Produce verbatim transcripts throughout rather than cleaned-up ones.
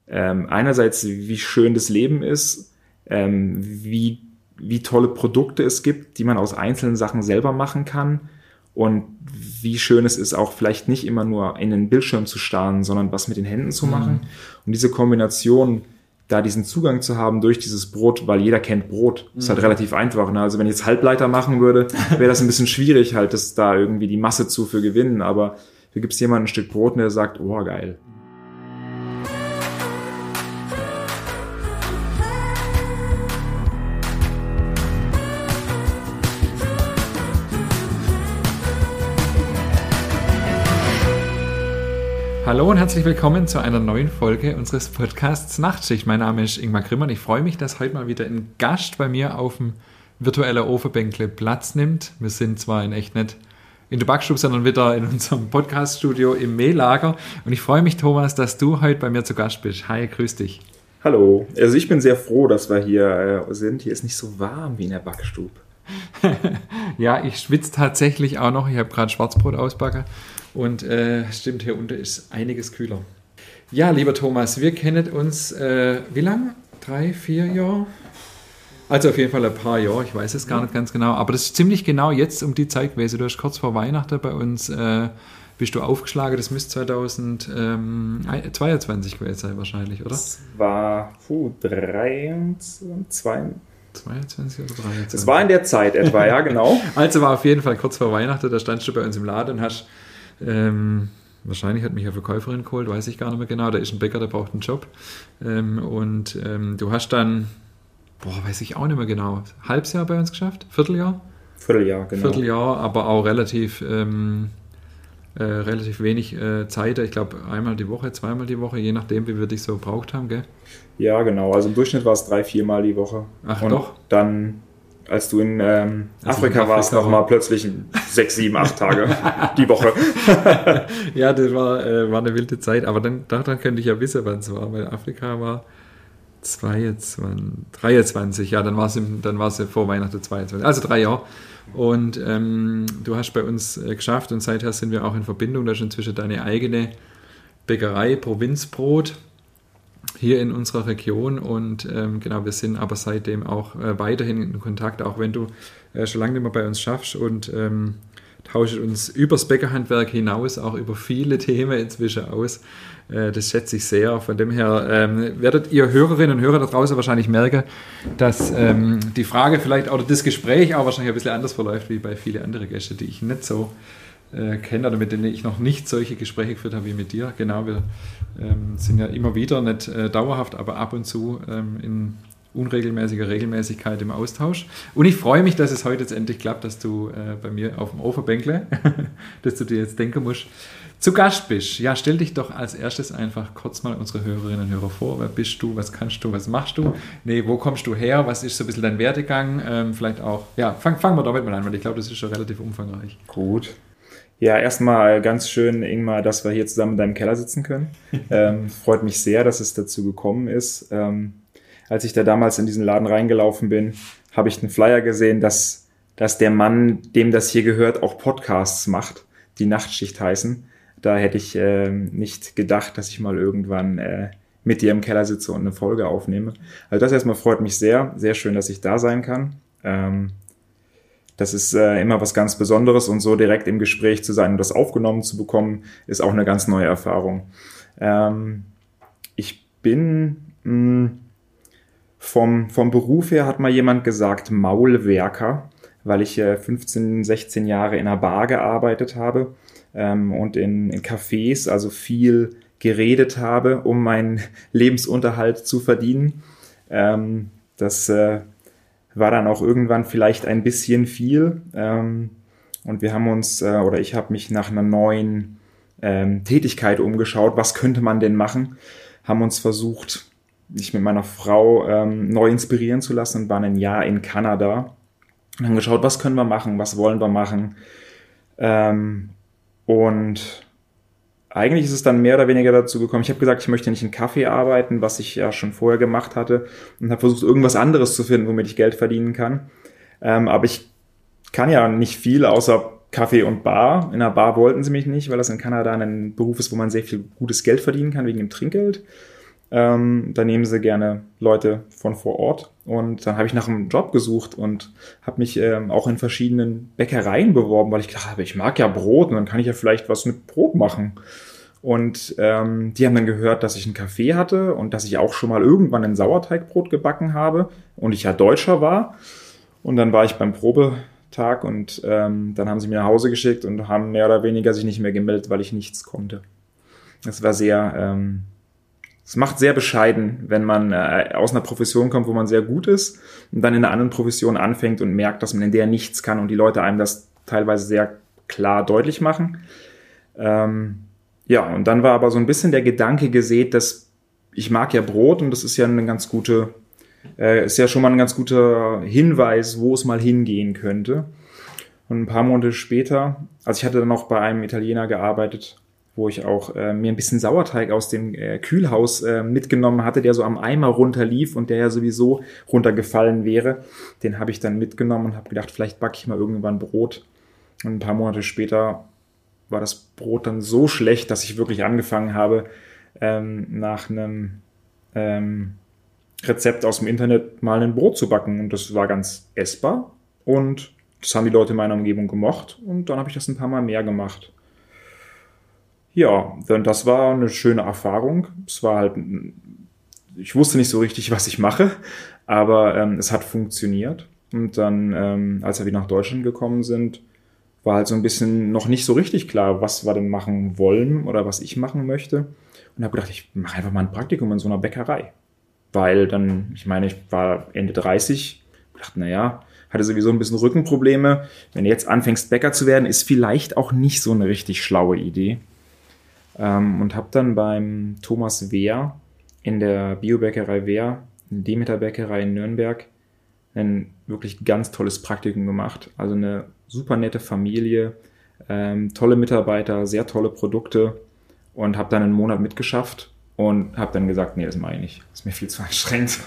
ähm, einerseits, wie schön das Leben ist, ähm, wie, wie tolle Produkte es gibt, die man aus einzelnen Sachen selber machen kann und wie schön es ist, auch vielleicht nicht immer nur in den Bildschirm zu starren, sondern was mit den Händen zu machen. Mhm. Und diese Kombination, da diesen Zugang zu haben durch dieses Brot, weil jeder kennt Brot, ist halt mhm. relativ einfach. Ne? Also wenn ich jetzt Halbleiter machen würde, wäre das ein bisschen schwierig, halt, das da irgendwie die Masse zu für gewinnen. Aber hier gibt es jemanden ein Stück Brot, der sagt, oh, geil. Hallo und herzlich willkommen zu einer neuen Folge unseres Podcasts Nachtschicht. Mein Name ist Ingmar Grimmer und ich freue mich, dass heute mal wieder ein Gast bei mir auf dem virtuellen Ofenbänkle Platz nimmt. Wir sind zwar in echt nicht in der Backstube, sondern wieder in unserem Podcaststudio im Mehlager. Und ich freue mich, Thomas, dass du heute bei mir zu Gast bist. Hi, grüß dich. Hallo, also ich bin sehr froh, dass wir hier äh, sind. Hier ist nicht so warm wie in der Backstube. Ja, ich schwitze tatsächlich auch noch. Ich habe gerade Schwarzbrot ausbacken. Und äh, stimmt, hier unten ist einiges kühler. Ja, lieber Thomas, wir kennen uns, äh, wie lange? Drei, vier Jahre? Also auf jeden Fall ein paar Jahre, ich weiß es gar nicht ganz genau. Aber das ist ziemlich genau jetzt um die Zeit gewesen. Du hast kurz vor Weihnachten bei uns, äh, bist du aufgeschlagen, das müsste zweitausendzweiundzwanzig gewesen sein wahrscheinlich, oder? Das war, puh, dreiundzwanzig, zweiundzwanzig oder dreiundzwanzig? Das war in der Zeit etwa, ja, genau. Also war auf jeden Fall kurz vor Weihnachten, da standst du bei uns im Laden und hast... Ähm, wahrscheinlich hat mich eine Verkäuferin geholt, weiß ich gar nicht mehr genau. Da ist ein Bäcker, der braucht einen Job. Ähm, und ähm, du hast dann, boah, weiß ich auch nicht mehr genau, halbes Jahr bei uns geschafft? Vierteljahr? Vierteljahr, genau. Vierteljahr, aber auch relativ, ähm, äh, relativ wenig äh, Zeit. Ich glaube, einmal die Woche, zweimal die Woche, je nachdem, wie wir dich so gebraucht haben, gell? Ja, genau. Also im Durchschnitt war es drei, viermal die Woche. Ach und doch? Dann... Als du in ähm, Afrika, Afrika warst, noch mal plötzlich sechs, sieben, acht Tage die Woche. Ja, das war, äh, war eine wilde Zeit. Aber dann, daran könnte ich ja wissen, wann es war, weil Afrika war zweiundzwanzig, dreiundzwanzig. Ja, dann war es dann war es vor Weihnachten zweiundzwanzig. Also drei Jahre. Und ähm, du hast bei uns äh, geschafft und seither sind wir auch in Verbindung. Da ist inzwischen deine eigene Bäckerei, Provinzbrot, hier in unserer Region und ähm, genau, wir sind aber seitdem auch äh, weiterhin in Kontakt, auch wenn du äh, schon lange nicht mehr bei uns schaffst und ähm, tauscht uns übers Bäckerhandwerk hinaus auch über viele Themen inzwischen aus. Äh, das schätze ich sehr. Von dem her ähm, werdet ihr Hörerinnen und Hörer da draußen wahrscheinlich merken, dass ähm, die Frage vielleicht oder das Gespräch auch wahrscheinlich ein bisschen anders verläuft wie bei vielen anderen Gästen, die ich nicht so Äh, kenne oder mit denen ich noch nicht solche Gespräche geführt habe wie mit dir. Genau, wir ähm, sind ja immer wieder, nicht äh, dauerhaft, aber ab und zu ähm, in unregelmäßiger Regelmäßigkeit im Austausch. Und ich freue mich, dass es heute jetzt endlich klappt, dass du äh, bei mir auf dem Ofenbänkle, dass du dir jetzt denken musst, zu Gast bist. Ja, stell dich doch als erstes einfach kurz mal unsere Hörerinnen und Hörer vor. Wer bist du? Was kannst du? Was machst du? Nee, wo kommst du her? Was ist so ein bisschen dein Werdegang? Ähm, vielleicht auch, ja, fangen fang wir damit mal an, weil ich glaube, das ist schon relativ umfangreich. Gut. Ja, erstmal ganz schön, Ingmar, dass wir hier zusammen in deinem Keller sitzen können. Ähm, freut mich sehr, dass es dazu gekommen ist. Ähm, als ich da damals in diesen Laden reingelaufen bin, habe ich einen Flyer gesehen, dass, dass der Mann, dem das hier gehört, auch Podcasts macht, die Nachtschicht heißen. Da hätte ich äh, nicht gedacht, dass ich mal irgendwann äh, mit dir im Keller sitze und eine Folge aufnehme. Also das erstmal freut mich sehr. Sehr schön, dass ich da sein kann. Ähm, Das ist äh, immer was ganz Besonderes und so direkt im Gespräch zu sein und das aufgenommen zu bekommen, ist auch eine ganz neue Erfahrung. Ähm, ich bin mh, vom, vom Beruf her, hat mal jemand gesagt, Maulwerker, weil ich äh, fünfzehn, sechzehn Jahre in einer Bar gearbeitet habe ähm, und in, in Cafés, also viel geredet habe, um meinen Lebensunterhalt zu verdienen. Ähm, das äh, war dann auch irgendwann vielleicht ein bisschen viel. Ähm, und wir haben uns, äh, oder ich habe mich nach einer neuen ähm, Tätigkeit umgeschaut. Was könnte man denn machen? Haben uns versucht, mich mit meiner Frau ähm, neu inspirieren zu lassen und waren ein Jahr in Kanada. Und haben geschaut, was können wir machen? Was wollen wir machen? Ähm, und eigentlich ist es dann mehr oder weniger dazu gekommen, ich habe gesagt, ich möchte nicht in Kaffee arbeiten, was ich ja schon vorher gemacht hatte, und habe versucht, irgendwas anderes zu finden, womit ich Geld verdienen kann. Ähm, aber ich kann ja nicht viel außer Kaffee und Bar. In einer Bar wollten sie mich nicht, weil das in Kanada ein Beruf ist, wo man sehr viel gutes Geld verdienen kann, wegen dem Trinkgeld. Ähm, da nehmen sie gerne Leute von vor Ort. Und dann habe ich nach einem Job gesucht und habe mich ähm, auch in verschiedenen Bäckereien beworben, weil ich gedacht habe, ich mag ja Brot und dann kann ich ja vielleicht was mit Brot machen. Und ähm, die haben dann gehört, dass ich einen Kaffee hatte und dass ich auch schon mal irgendwann ein Sauerteigbrot gebacken habe und ich ja Deutscher war. Und dann war ich beim Probetag und ähm, dann haben sie mich nach Hause geschickt und haben mehr oder weniger sich nicht mehr gemeldet, weil ich nichts konnte. Das war sehr... Ähm, Es macht sehr bescheiden, wenn man äh, aus einer Profession kommt, wo man sehr gut ist und dann in einer anderen Profession anfängt und merkt, dass man in der nichts kann und die Leute einem das teilweise sehr klar deutlich machen. Ähm, ja, und dann war aber so ein bisschen der Gedanke gesät, dass ich mag ja Brot und das ist ja eine ganz gute, äh, ist ja schon mal ein ganz guter Hinweis, wo es mal hingehen könnte. Und ein paar Monate später, also ich hatte dann auch bei einem Italiener gearbeitet, wo ich auch äh, mir ein bisschen Sauerteig aus dem äh, Kühlhaus äh, mitgenommen hatte, der so am Eimer runterlief und der ja sowieso runtergefallen wäre. Den habe ich dann mitgenommen und habe gedacht, vielleicht backe ich mal irgendwann Brot. Und ein paar Monate später war das Brot dann so schlecht, dass ich wirklich angefangen habe, ähm, nach einem ähm, Rezept aus dem Internet mal ein Brot zu backen. Und das war ganz essbar und das haben die Leute in meiner Umgebung gemocht. Und dann habe ich das ein paar Mal mehr gemacht. Ja, dann das war eine schöne Erfahrung. Es war halt, ich wusste nicht so richtig, was ich mache, aber ähm, es hat funktioniert. Und dann, ähm, als wir wieder nach Deutschland gekommen sind, war halt so ein bisschen noch nicht so richtig klar, was wir denn machen wollen oder was ich machen möchte. Und habe gedacht, ich mache einfach mal ein Praktikum in so einer Bäckerei. Weil dann, ich meine, ich war Ende dreißig, dachte, naja, hatte sowieso ein bisschen Rückenprobleme. Wenn du jetzt anfängst, Bäcker zu werden, ist vielleicht auch nicht so eine richtig schlaue Idee. Ähm, und habe dann beim Thomas Wehr in der Biobäckerei Wehr, in Demeter Bäckerei in Nürnberg, ein wirklich ganz tolles Praktikum gemacht. Also eine super nette Familie, ähm, tolle Mitarbeiter, sehr tolle Produkte und habe dann einen Monat mitgeschafft und habe dann gesagt, nee, das mache ich nicht. Das ist mir viel zu anstrengend.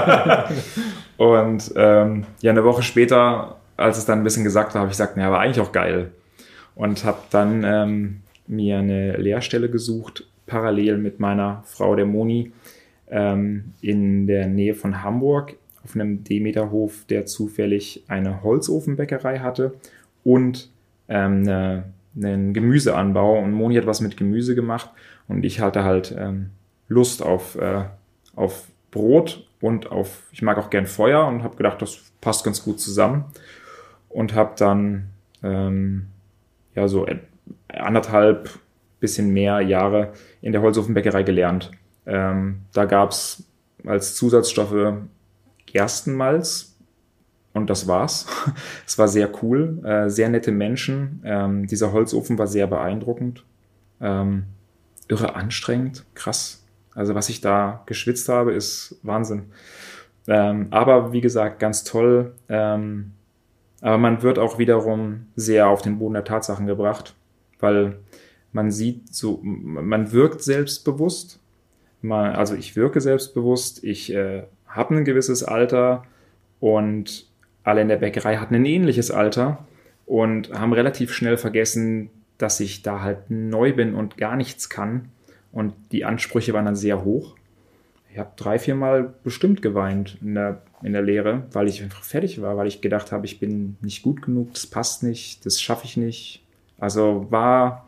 Und ähm, ja, eine Woche später, als es dann ein bisschen gesagt war, habe ich gesagt, naja, war eigentlich auch geil. Und habe dann ähm, mir eine Lehrstelle gesucht, parallel mit meiner Frau, der Moni, ähm, in der Nähe von Hamburg, auf einem Demeterhof, der zufällig eine Holzofenbäckerei hatte und ähm, eine, einen Gemüseanbau. Und Moni hat was mit Gemüse gemacht und ich hatte halt ähm, Lust auf, äh, auf Brot und auf, ich mag auch gern Feuer und habe gedacht, das passt ganz gut zusammen und habe dann ähm, ja so anderthalb, bisschen mehr Jahre in der Holzofenbäckerei gelernt. Ähm, da gab es als Zusatzstoffe Gerstenmalz und das war's. Es war sehr cool, äh, sehr nette Menschen. Ähm, dieser Holzofen war sehr beeindruckend. Ähm, irre anstrengend, krass. Also was ich da geschwitzt habe, ist Wahnsinn. Ähm, aber wie gesagt, ganz toll. Ähm, aber man wird auch wiederum sehr auf den Boden der Tatsachen gebracht, weil man sieht so, man wirkt selbstbewusst. Man, also ich wirke selbstbewusst, ich äh, habe ein gewisses Alter und alle in der Bäckerei hatten ein ähnliches Alter und haben relativ schnell vergessen, dass ich da halt neu bin und gar nichts kann. Und die Ansprüche waren dann sehr hoch. Ich habe drei, vier Mal bestimmt geweint in der, in der Lehre, weil ich einfach fertig war, weil ich gedacht habe, ich bin nicht gut genug, das passt nicht, das schaffe ich nicht. Also war,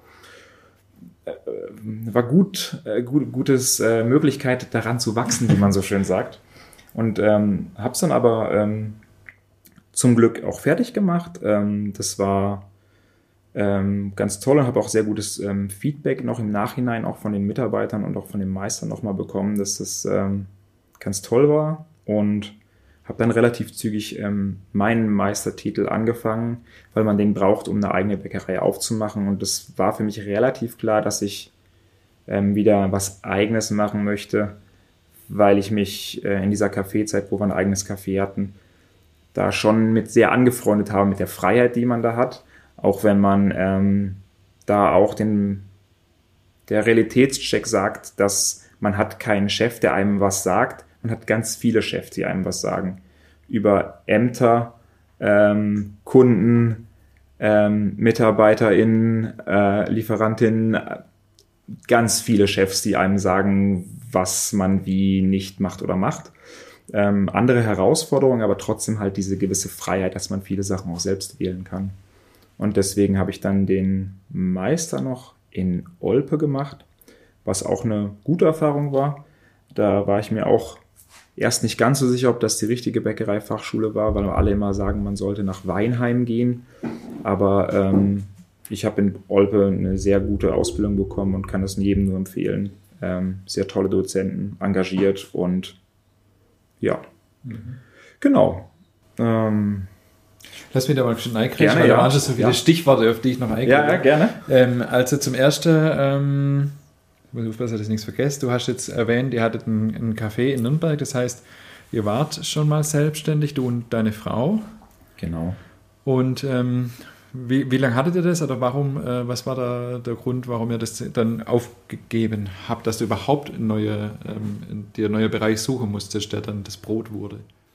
äh, war gut, äh, gut, gutes äh, Möglichkeit daran zu wachsen, wie man so schön sagt. Und ähm, habe es dann aber ähm, zum Glück auch fertig gemacht. Ähm, das war ähm, ganz toll und habe auch sehr gutes ähm, Feedback noch im Nachhinein auch von den Mitarbeitern und auch von den Meistern nochmal bekommen, dass das ähm, ganz toll war und habe dann relativ zügig ähm, meinen Meistertitel angefangen, weil man den braucht, um eine eigene Bäckerei aufzumachen und das war für mich relativ klar, dass ich ähm, wieder was Eigenes machen möchte, weil ich mich äh, in dieser Kaffeezeit, wo wir ein eigenes Café hatten, da schon mit sehr angefreundet habe mit der Freiheit, die man da hat. Auch wenn man ähm, da auch den, der Realitätscheck sagt, dass man hat keinen Chef, der einem was sagt. Man hat ganz viele Chefs, die einem was sagen. Über Ämter, ähm, Kunden, ähm, MitarbeiterInnen, äh, LieferantInnen, ganz viele Chefs, die einem sagen, was man wie nicht macht oder macht. Ähm, andere Herausforderungen, aber trotzdem halt diese gewisse Freiheit, dass man viele Sachen auch selbst wählen kann. Und deswegen habe ich dann den Meister noch in Olpe gemacht, was auch eine gute Erfahrung war. Da war ich mir auch erst nicht ganz so sicher, ob das die richtige Bäckereifachschule war, weil alle immer sagen, man sollte nach Weinheim gehen. Aber ähm, ich habe in Olpe eine sehr gute Ausbildung bekommen und kann das jedem nur empfehlen. Ähm, sehr tolle Dozenten, engagiert und ja, mhm. genau. Ähm, Lass mich da mal schon einkriegen, gerne, weil ja. da waren schon so viele ja. Stichworte, auf die ich noch einkriege. Ja, ja, gerne. Ähm, also zum Ersten, ähm, ich muss aufpassen, dass ich nichts vergesse, du hast jetzt erwähnt, ihr hattet einen, einen Café in Nürnberg, das heißt, ihr wart schon mal selbstständig, du und deine Frau. Genau. Und ähm, wie, wie lange hattet ihr das oder warum, äh, was war da der Grund, warum ihr das dann aufgegeben habt, dass du überhaupt ein neue, ähm, dir ein neuer Bereich suchen musstest, der dann das Brot wurde?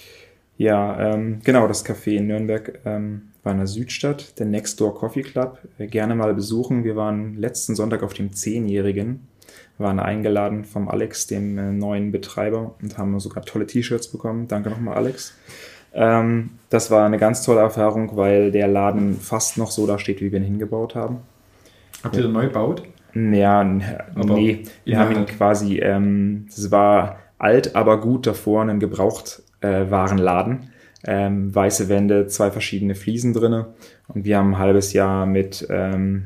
Ja, ähm, genau, das Café in Nürnberg ähm, war in der Südstadt, der Next Door Coffee Club. Äh, gerne mal besuchen. Wir waren letzten Sonntag auf dem Zehnjährigen, waren eingeladen vom Alex, dem äh, neuen Betreiber, und haben sogar tolle T-Shirts bekommen. Danke nochmal, Alex. Ähm, das war eine ganz tolle Erfahrung, weil der Laden fast noch so da steht, wie wir ihn hingebaut haben. Habt ihr den neu gebaut? Ja, nee, wir haben ihn quasi, ähm, das war alt, aber gut davor, einen Gebrauchtwarenladen. Äh, ähm, weiße Wände, zwei verschiedene Fliesen drinne, und wir haben ein halbes Jahr mit ähm,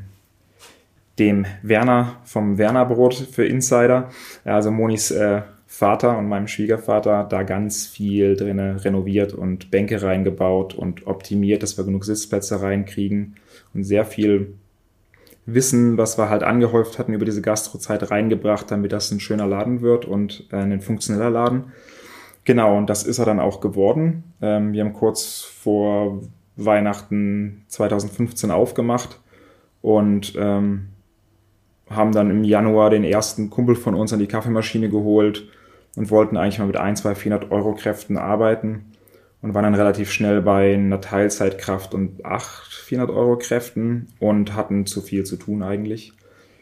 dem Werner vom Werner Brot für Insider, also Monis äh, Vater und meinem Schwiegervater, da ganz viel drinne renoviert und Bänke reingebaut und optimiert, dass wir genug Sitzplätze reinkriegen und sehr viel Wissen, was wir halt angehäuft hatten, über diese Gastrozeit reingebracht, damit das ein schöner Laden wird und äh, ein funktioneller Laden. Genau, und das ist er dann auch geworden. Ähm, wir haben kurz vor Weihnachten zwanzig fünfzehn aufgemacht und ähm, haben dann im Januar den ersten Kumpel von uns an die Kaffeemaschine geholt und wollten eigentlich mal mit ein, zwei, vierhundert Euro Kräften arbeiten und waren dann relativ schnell bei einer Teilzeitkraft und achthundert, vierhundert Euro Kräften und hatten zu viel zu tun eigentlich.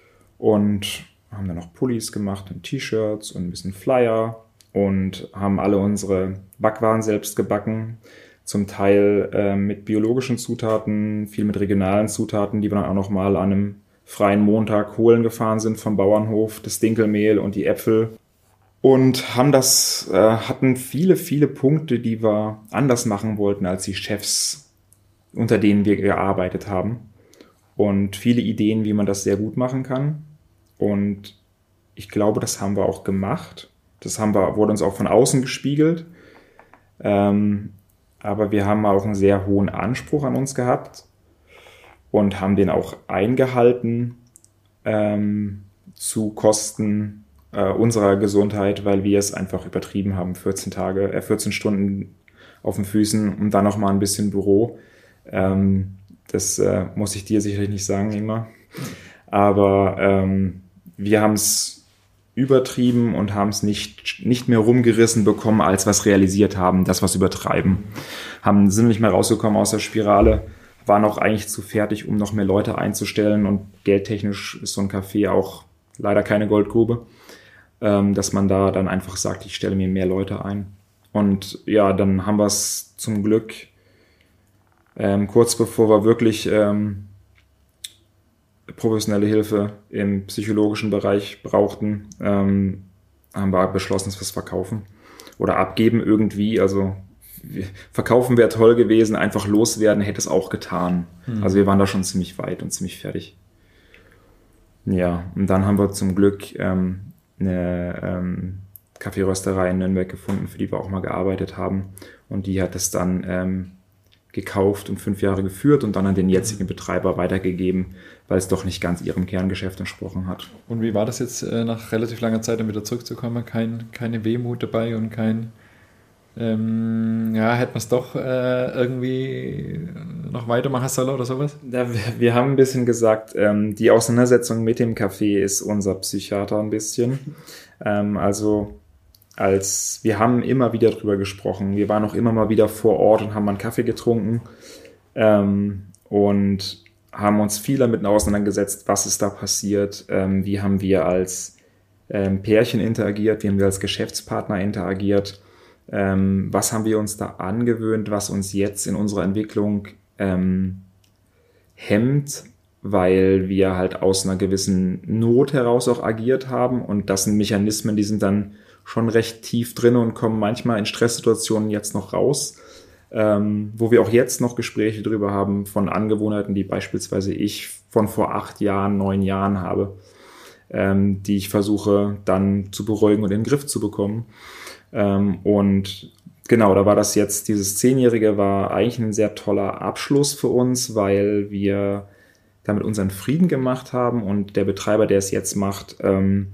Und haben dann noch Pullis gemacht und T-Shirts und ein bisschen Flyer und haben alle unsere Backwaren selbst gebacken. Zum Teil äh, mit biologischen Zutaten, viel mit regionalen Zutaten, die wir dann auch noch mal an einem freien Montag holen gefahren sind vom Bauernhof, das Dinkelmehl und die Äpfel. Und haben das, äh, hatten viele, viele Punkte, die wir anders machen wollten als die Chefs, unter denen wir gearbeitet haben. Und viele Ideen, wie man das sehr gut machen kann. Und ich glaube, das haben wir auch gemacht. Das haben wir, wurde uns auch von außen gespiegelt. Ähm, aber wir haben auch einen sehr hohen Anspruch an uns gehabt und haben den auch eingehalten ähm, zu Kosten äh, unserer Gesundheit, weil wir es einfach übertrieben haben. vierzehn Tage, äh, vierzehn Stunden auf den Füßen und dann noch mal ein bisschen Büro. Ähm, das äh, muss ich dir sicherlich nicht sagen, Ingmar. Aber ähm, wir haben es übertrieben und haben es nicht, nicht mehr rumgerissen bekommen, als was realisiert haben, das was übertreiben. Haben, sind nicht mehr rausgekommen aus der Spirale, waren auch eigentlich zu fertig, um noch mehr Leute einzustellen, und geldtechnisch ist so ein Café auch leider keine Goldgrube, ähm, dass man da dann einfach sagt, ich stelle mir mehr Leute ein. Und ja, dann haben wir es zum Glück ähm, kurz bevor wir wirklich ähm, professionelle Hilfe im psychologischen Bereich brauchten, ähm, haben wir beschlossen, dass wir es verkaufen oder abgeben irgendwie. Also verkaufen wäre toll gewesen, einfach loswerden hätte es auch getan. Mhm. Also wir waren da schon ziemlich weit und ziemlich fertig. Ja, und dann haben wir zum Glück ähm, eine ähm, Kaffeerösterei in Nürnberg gefunden, für die wir auch mal gearbeitet haben. Und die hat es dann ähm, gekauft und fünf Jahre geführt und dann an den jetzigen Betreiber weitergegeben, weil es doch nicht ganz ihrem Kerngeschäft entsprochen hat. Und wie war das jetzt, nach relativ langer Zeit dann wieder zurückzukommen? Kein, keine Wehmut dabei und kein, ähm, ja, hätte man es doch äh, irgendwie noch weitermachen sollen oder sowas? Ja, wir, wir haben ein bisschen gesagt, ähm, die Auseinandersetzung mit dem Café ist unser Psychiater ein bisschen. Ähm, also als wir haben immer wieder drüber gesprochen. Wir waren auch immer mal wieder vor Ort und haben mal einen Kaffee getrunken ähm, und haben uns viel damit auseinandergesetzt, was ist da passiert, ähm, wie haben wir als ähm, Pärchen interagiert, wie haben wir als Geschäftspartner interagiert, ähm, was haben wir uns da angewöhnt, was uns jetzt in unserer Entwicklung ähm, hemmt, weil wir halt aus einer gewissen Not heraus auch agiert haben und das sind Mechanismen, die sind dann schon recht tief drin und kommen manchmal in Stresssituationen jetzt noch raus, ähm, wo wir auch jetzt noch Gespräche drüber haben von Angewohnheiten, die beispielsweise ich von vor acht Jahren, neun Jahren habe, ähm, die ich versuche dann zu beruhigen und in den Griff zu bekommen. Ähm, und genau, da war das jetzt, dieses Zehnjährige war eigentlich ein sehr toller Abschluss für uns, weil wir damit unseren Frieden gemacht haben und der Betreiber, der es jetzt macht, ähm,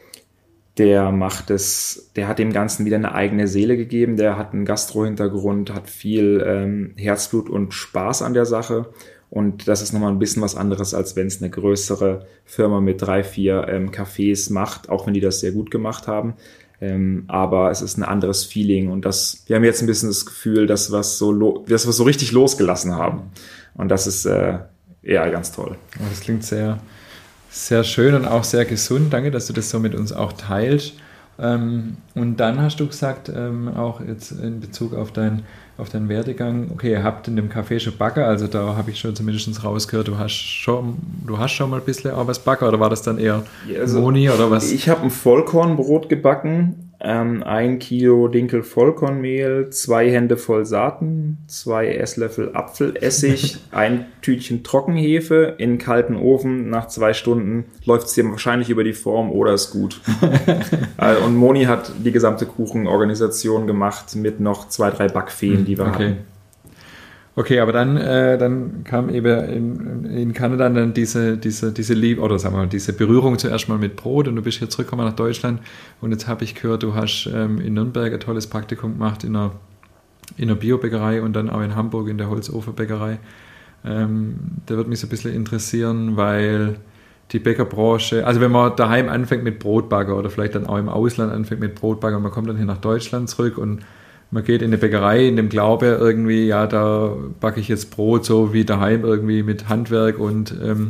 der macht es, der hat dem Ganzen wieder eine eigene Seele gegeben, der hat einen Gastro-Hintergrund, hat viel ähm, Herzblut und Spaß an der Sache und das ist nochmal ein bisschen was anderes, als wenn es eine größere Firma mit drei, vier ähm, Cafés macht, auch wenn die das sehr gut gemacht haben. Ähm, aber es ist ein anderes Feeling und das, wir haben jetzt ein bisschen das Gefühl, dass wir so, lo- dass wir so richtig losgelassen haben und das ist äh, ja ganz toll. Das klingt sehr, sehr schön und auch sehr gesund. Danke, dass du das so mit uns auch teilst. Ähm, und dann hast du gesagt, ähm, auch jetzt in Bezug auf, dein, auf deinen Werdegang, okay, ihr habt in dem Café schon Backe, also da habe ich schon zumindest rausgehört, du hast schon, du hast schon mal ein bisschen auch was Backe oder war das dann eher ja, also, Moni oder was? Ich habe ein Vollkornbrot gebacken, ähm, ein Kilo Dinkel Vollkornmehl, zwei Hände voll Saaten, zwei Esslöffel Apfelessig, ein Tütchen Trockenhefe in einen kalten Ofen. Nach zwei Stunden läuft es dir wahrscheinlich über die Form oder ist gut. äh, und Moni hat die gesamte Kuchenorganisation gemacht mit noch zwei, drei Backfeen, die wir okay. hatten. Okay, aber dann, äh, dann kam eben in, in Kanada dann diese, diese, diese Liebe, oder sagen wir mal, diese Berührung zuerst mal mit Brot und du bist hier zurückgekommen nach Deutschland und jetzt habe ich gehört, du hast ähm, in Nürnberg ein tolles Praktikum gemacht in einer, in einer Biobäckerei und dann auch in Hamburg in der Holzofenbäckerei. Ähm, da würde mich so ein bisschen interessieren, weil die Bäckerbranche, also wenn man daheim anfängt mit Brotbacker oder vielleicht dann auch im Ausland anfängt mit Brotbacker und man kommt dann hier nach Deutschland zurück und man geht in eine Bäckerei in dem Glaube irgendwie, ja, da backe ich jetzt Brot so wie daheim irgendwie mit Handwerk und ähm,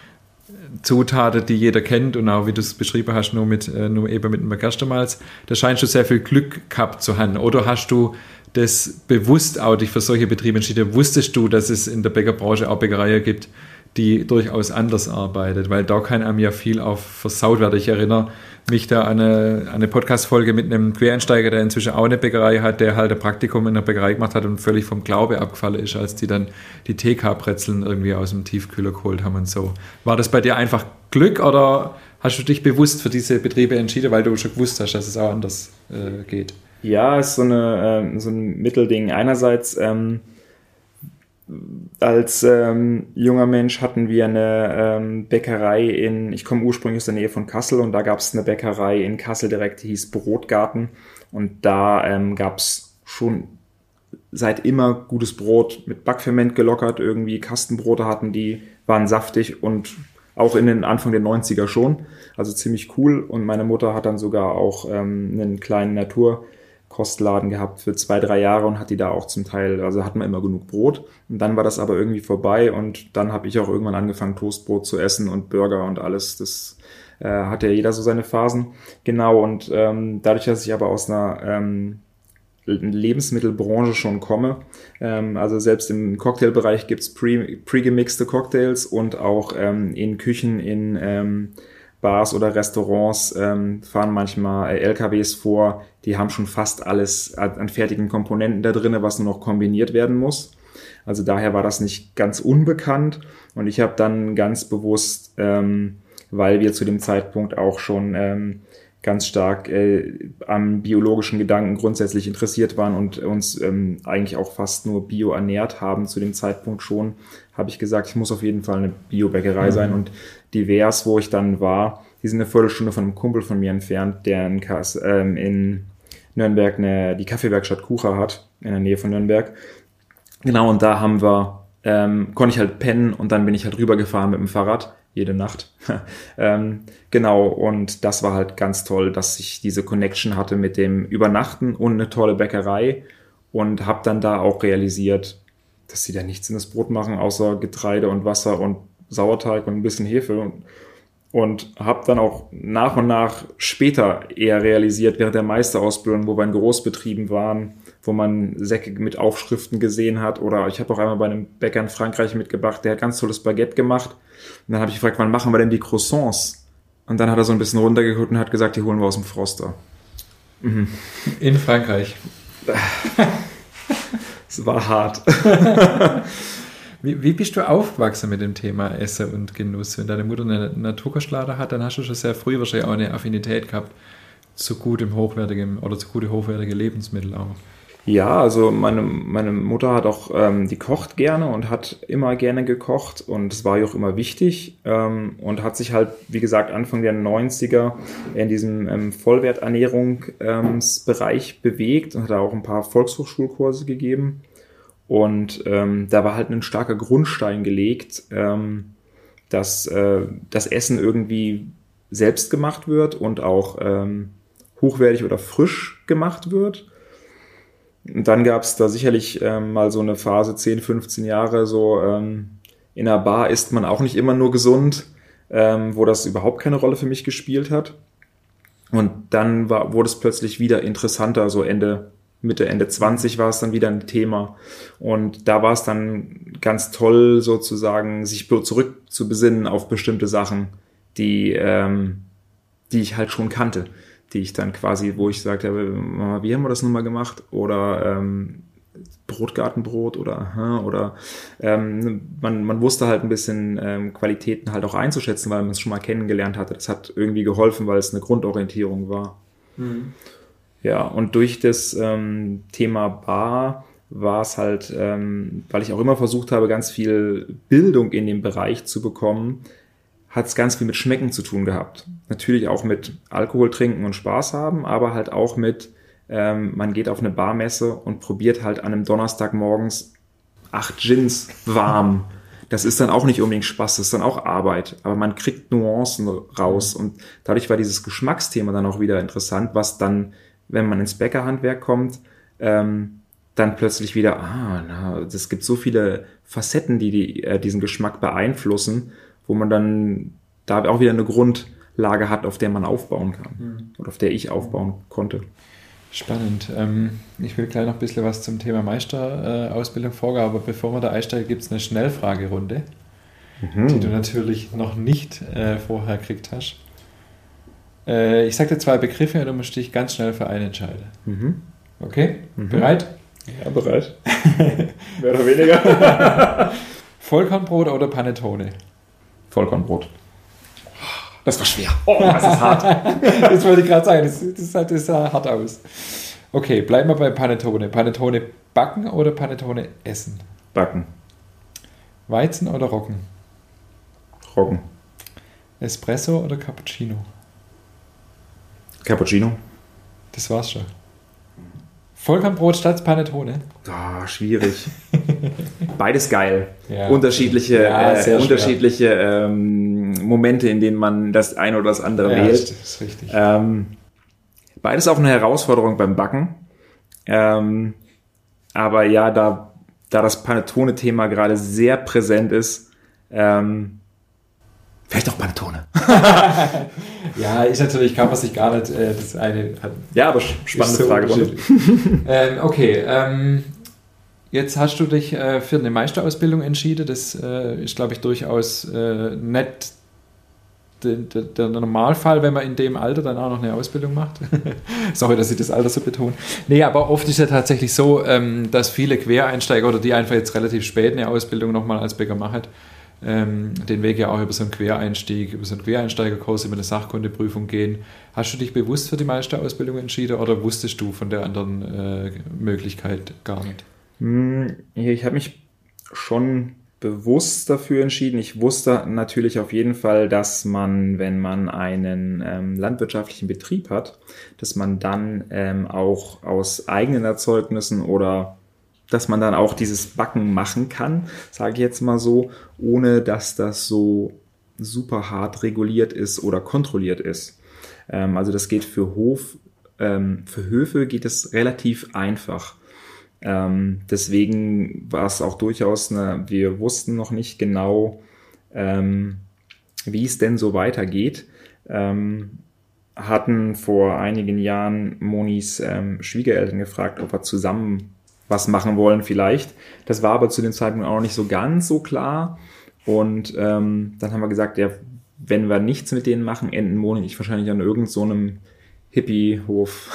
Zutaten, die jeder kennt und auch wie du es beschrieben hast, nur, mit, äh, nur eben mit einem Gerstenmalz. Da scheinst du sehr viel Glück gehabt zu haben. Oder hast du das bewusst auch dich für solche Betriebe entschieden? Wusstest du, dass es in der Bäckerbranche auch Bäckereien gibt, die durchaus anders arbeitet? Weil da kann einem ja viel auch versaut werden. Ich erinnere mich da an eine, an eine Podcast-Folge mit einem Quereinsteiger, der inzwischen auch eine Bäckerei hat, der halt ein Praktikum in der Bäckerei gemacht hat und völlig vom Glaube abgefallen ist, als die dann die T K-Brezeln irgendwie aus dem Tiefkühler geholt haben und so. War das bei dir einfach Glück oder hast du dich bewusst für diese Betriebe entschieden, weil du schon gewusst hast, dass es auch anders äh, geht? Ja, ist so, eine, äh, so ein Mittelding. Einerseits ähm, als ähm, junger Mensch hatten wir eine ähm, Bäckerei in, ich komme ursprünglich aus der Nähe von Kassel und da gab es eine Bäckerei in Kassel direkt, die hieß Brotgarten und da ähm, gab es schon seit immer gutes Brot mit Backferment gelockert, irgendwie Kastenbrote hatten die, waren saftig und auch in den Anfang der neunziger schon, also ziemlich cool und meine Mutter hat dann sogar auch ähm, einen kleinen Natur Kostladen gehabt für zwei, drei Jahre und hat die da auch zum Teil, also hatten wir immer genug Brot und dann war das aber irgendwie vorbei und dann habe ich auch irgendwann angefangen Toastbrot zu essen und Burger und alles, das äh, hat ja jeder so seine Phasen, genau und ähm, dadurch, dass ich aber aus einer ähm, Lebensmittelbranche schon komme, ähm, also selbst im Cocktailbereich gibt's pre, pre-gemixte Cocktails und auch ähm, in Küchen, in ähm, Bars oder Restaurants ähm, fahren manchmal L K Ws vor, die haben schon fast alles an fertigen Komponenten da drin, was nur noch kombiniert werden muss. Also daher war das nicht ganz unbekannt und ich habe dann ganz bewusst, ähm, weil wir zu dem Zeitpunkt auch schon ähm, ganz stark äh, am biologischen Gedanken grundsätzlich interessiert waren und uns ähm, eigentlich auch fast nur bio ernährt haben zu dem Zeitpunkt schon, habe ich gesagt, ich muss auf jeden Fall eine Biobäckerei mhm. sein und divers, wo ich dann war, die sind eine Viertelstunde von einem Kumpel von mir entfernt, der in, Kass, ähm, in Nürnberg eine, die Kaffeewerkstatt Kucha hat, in der Nähe von Nürnberg. Genau, und da haben wir, ähm, konnte ich halt pennen und dann bin ich halt rübergefahren mit dem Fahrrad, jede Nacht. ähm, genau, und das war halt ganz toll, dass ich diese Connection hatte mit dem Übernachten und eine tolle Bäckerei und habe dann da auch realisiert, dass sie da nichts in das Brot machen, außer Getreide und Wasser und Sauerteig und ein bisschen Hefe und, Und habe dann auch nach und nach später eher realisiert, während der Meisterausbildung, wo wir in Großbetrieben waren, wo man Säcke mit Aufschriften gesehen hat. Oder ich habe auch einmal bei einem Bäcker in Frankreich mitgebracht, der hat ganz tolles Baguette gemacht. Und dann habe ich gefragt, wann machen wir denn die Croissants? Und dann hat er so ein bisschen runtergeguckt und hat gesagt, die holen wir aus dem Froster. Mhm. In Frankreich. Es war hart. Wie, wie bist du aufgewachsen mit dem Thema Essen und Genuss? Wenn deine Mutter eine Naturkostladen hat, dann hast du schon sehr früh wahrscheinlich auch eine Affinität gehabt zu gutem, hochwertigem oder zu gute, hochwertige Lebensmittel auch. Ja, also meine, meine Mutter hat auch, ähm, die kocht gerne und hat immer gerne gekocht und es war ihr auch immer wichtig ähm, und hat sich halt, wie gesagt, Anfang der neunziger in diesem ähm, Vollwerternährungsbereich ähm, bewegt und hat da auch ein paar Volkshochschulkurse gegeben. Und ähm, da war halt ein starker Grundstein gelegt, ähm, dass äh, das Essen irgendwie selbst gemacht wird und auch ähm, hochwertig oder frisch gemacht wird. Und dann gab es da sicherlich ähm, mal so eine Phase, zehn, fünfzehn Jahre, so ähm, in einer Bar isst man auch nicht immer nur gesund, ähm, wo das überhaupt keine Rolle für mich gespielt hat. Und dann war, wurde es plötzlich wieder interessanter, so Ende Mitte, Ende zwanzig war es dann wieder ein Thema. Und da war es dann ganz toll, sozusagen, sich zurück zu besinnen auf bestimmte Sachen, die, ähm, die ich halt schon kannte. Die ich dann quasi, wo ich sagte, Mama, wie haben wir das nun mal gemacht? Oder ähm, Brotgartenbrot oder oder ähm, man, man wusste halt ein bisschen ähm, Qualitäten halt auch einzuschätzen, weil man es schon mal kennengelernt hatte. Das hat irgendwie geholfen, weil es eine Grundorientierung war. Mhm. Ja, und durch das ähm, Thema Bar war es halt, ähm, weil ich auch immer versucht habe, ganz viel Bildung in dem Bereich zu bekommen, hat es ganz viel mit Schmecken zu tun gehabt. Natürlich auch mit Alkohol trinken und Spaß haben, aber halt auch mit, ähm, man geht auf eine Barmesse und probiert halt an einem Donnerstagmorgens acht Gins warm. Das ist dann auch nicht unbedingt Spaß, das ist dann auch Arbeit. Aber man kriegt Nuancen raus. Und dadurch war dieses Geschmacksthema dann auch wieder interessant, was dann, wenn man ins Bäckerhandwerk kommt, ähm, dann plötzlich wieder, ah, na, es gibt so viele Facetten, die, die äh, diesen Geschmack beeinflussen, wo man dann da auch wieder eine Grundlage hat, auf der man aufbauen kann. Mhm. Oder auf der ich aufbauen konnte. Spannend. Ähm, ich will gleich noch ein bisschen was zum Thema Meisterausbildung äh, vorgehen, aber bevor wir da einsteigen, gibt es eine Schnellfragerunde, mhm. die du natürlich noch nicht äh, vorher gekriegt hast. Äh, ich sage dir zwei Begriffe und du musst dich ganz schnell für einen entscheiden. Mhm. Okay? Mhm. Bereit? Ja, bereit. Mehr oder weniger. Vollkornbrot oder Panettone? Vollkornbrot. Das war schwer. Oh, das ist hart. Das wollte ich gerade sagen. Das, das, das, das sah hart aus. Okay, bleiben wir bei Panettone. Panettone backen oder Panettone essen? Backen. Weizen oder Roggen? Roggen. Espresso oder Cappuccino? Cappuccino. Das war's schon. Vollkornbrot statt Panettone? Ah, schwierig. Beides geil. Ja. Unterschiedliche, ja, äh, unterschiedliche ähm, Momente, in denen man das eine oder das andere ja, wählt. Das ist richtig. Ähm, beides auch eine Herausforderung beim Backen. Ähm, aber ja, da, da das Panettone-Thema gerade sehr präsent ist, ähm, vielleicht auch Panettone. Ja, ist natürlich, kann man sich gar nicht, äh, das eine hat, ja, aber spannende so Frage. ähm, okay, ähm, jetzt hast du dich äh, für eine Meisterausbildung entschieden. Das äh, ist, glaube ich, durchaus äh, nicht de, de, der Normalfall, wenn man in dem Alter dann auch noch eine Ausbildung macht. Sorry, dass ich das Alter so betone. Nee, aber oft ist ja tatsächlich so, ähm, dass viele Quereinsteiger oder die einfach jetzt relativ spät eine Ausbildung nochmal als Bäcker machen, ähm, den Weg ja auch über so einen Quereinstieg, über so einen Quereinsteigerkurs, über eine Sachkundeprüfung gehen. Hast du dich bewusst für die Meisterausbildung entschieden oder wusstest du von der anderen äh, Möglichkeit gar nicht? Ich habe mich schon bewusst dafür entschieden. Ich wusste natürlich auf jeden Fall, dass man, wenn man einen ähm, landwirtschaftlichen Betrieb hat, dass man dann ähm, auch aus eigenen Erzeugnissen oder dass man dann auch dieses Backen machen kann, sage ich jetzt mal so, ohne dass das so super hart reguliert ist oder kontrolliert ist. Ähm, also das geht für Hof, ähm, für Höfe geht es relativ einfach. Ähm, deswegen war es auch durchaus eine, wir wussten noch nicht genau, ähm, wie es denn so weitergeht. Ähm, hatten vor einigen Jahren Monis ähm, Schwiegereltern gefragt, ob wir zusammen was machen wollen vielleicht. Das war aber zu dem Zeitpunkt auch noch nicht so ganz so klar. Und ähm, dann haben wir gesagt, ja, wenn wir nichts mit denen machen, enden Moni und ich wahrscheinlich an irgend so einem Hippie-Hof.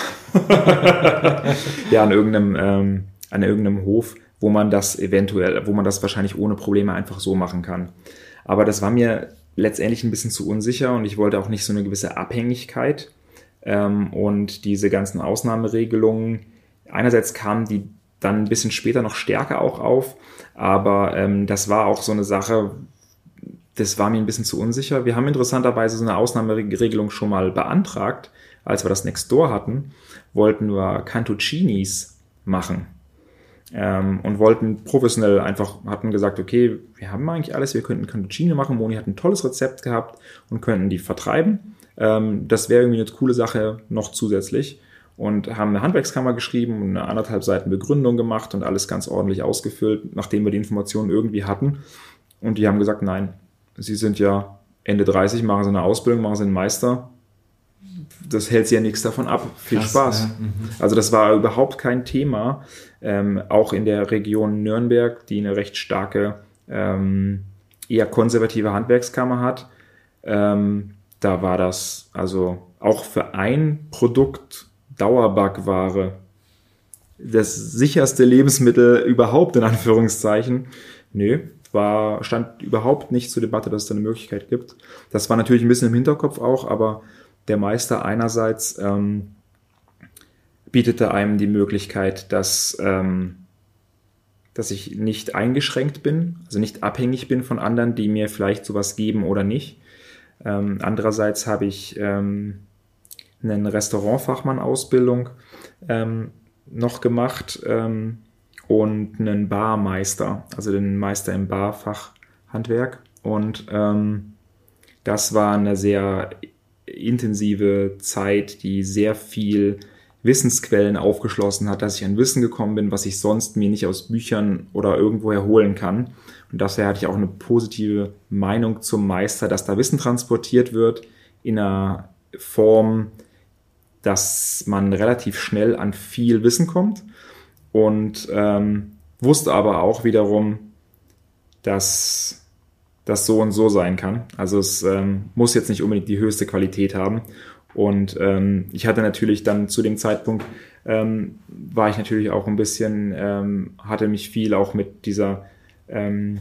ja, an irgendeinem, ähm, an irgendeinem Hof, wo man das eventuell, wo man das wahrscheinlich ohne Probleme einfach so machen kann. Aber das war mir letztendlich ein bisschen zu unsicher und ich wollte auch nicht so eine gewisse Abhängigkeit. Ähm, und diese ganzen Ausnahmeregelungen, einerseits kamen die dann ein bisschen später noch stärker auch auf, aber ähm, das war auch so eine Sache, das war mir ein bisschen zu unsicher. Wir haben interessanterweise so eine Ausnahmeregelung schon mal beantragt, als wir das Nextdoor hatten, wollten wir Cantuccinis machen. Ähm, und wollten professionell einfach, hatten gesagt, okay, wir haben eigentlich alles, wir könnten Cantuccini machen. Moni hat ein tolles Rezept gehabt und könnten die vertreiben. Ähm, das wäre irgendwie eine coole Sache noch zusätzlich. Und haben eine Handwerkskammer geschrieben und eine anderthalb Seiten Begründung gemacht und alles ganz ordentlich ausgefüllt, nachdem wir die Informationen irgendwie hatten. Und die haben gesagt, nein, Sie sind ja Ende dreißig, machen Sie eine Ausbildung, machen Sie einen Meister. Das hält Sie ja nichts davon ab. Viel Krass, Spaß. Ja. Mhm. Also das war überhaupt kein Thema. Ähm, auch in der Region Nürnberg, die eine recht starke, ähm, eher konservative Handwerkskammer hat, ähm, da war das also auch für ein Produkt Dauerbackware das sicherste Lebensmittel überhaupt, in Anführungszeichen. Nö, war, stand überhaupt nicht zur Debatte, dass es da eine Möglichkeit gibt. Das war natürlich ein bisschen im Hinterkopf auch, aber der Meister einerseits ähm, bietete einem die Möglichkeit, dass, ähm, dass ich nicht eingeschränkt bin, also nicht abhängig bin von anderen, die mir vielleicht sowas geben oder nicht. Ähm, andererseits habe ich ähm, eine Restaurantfachmann-Ausbildung ähm, noch gemacht ähm, und einen Barmeister, also den Meister im Barfachhandwerk. Und ähm, das war eine sehr intensive Zeit, die sehr viel Wissensquellen aufgeschlossen hat, dass ich an Wissen gekommen bin, was ich sonst mir nicht aus Büchern oder irgendwoher holen kann. Und daher hatte ich auch eine positive Meinung zum Meister, dass da Wissen transportiert wird in einer Form, dass man relativ schnell an viel Wissen kommt und ähm, wusste aber auch wiederum, dass das so und so sein kann. Also es ähm, muss jetzt nicht unbedingt die höchste Qualität haben. Und ähm, ich hatte natürlich dann zu dem Zeitpunkt, ähm, war ich natürlich auch ein bisschen, ähm, hatte mich viel auch mit dieser, ähm,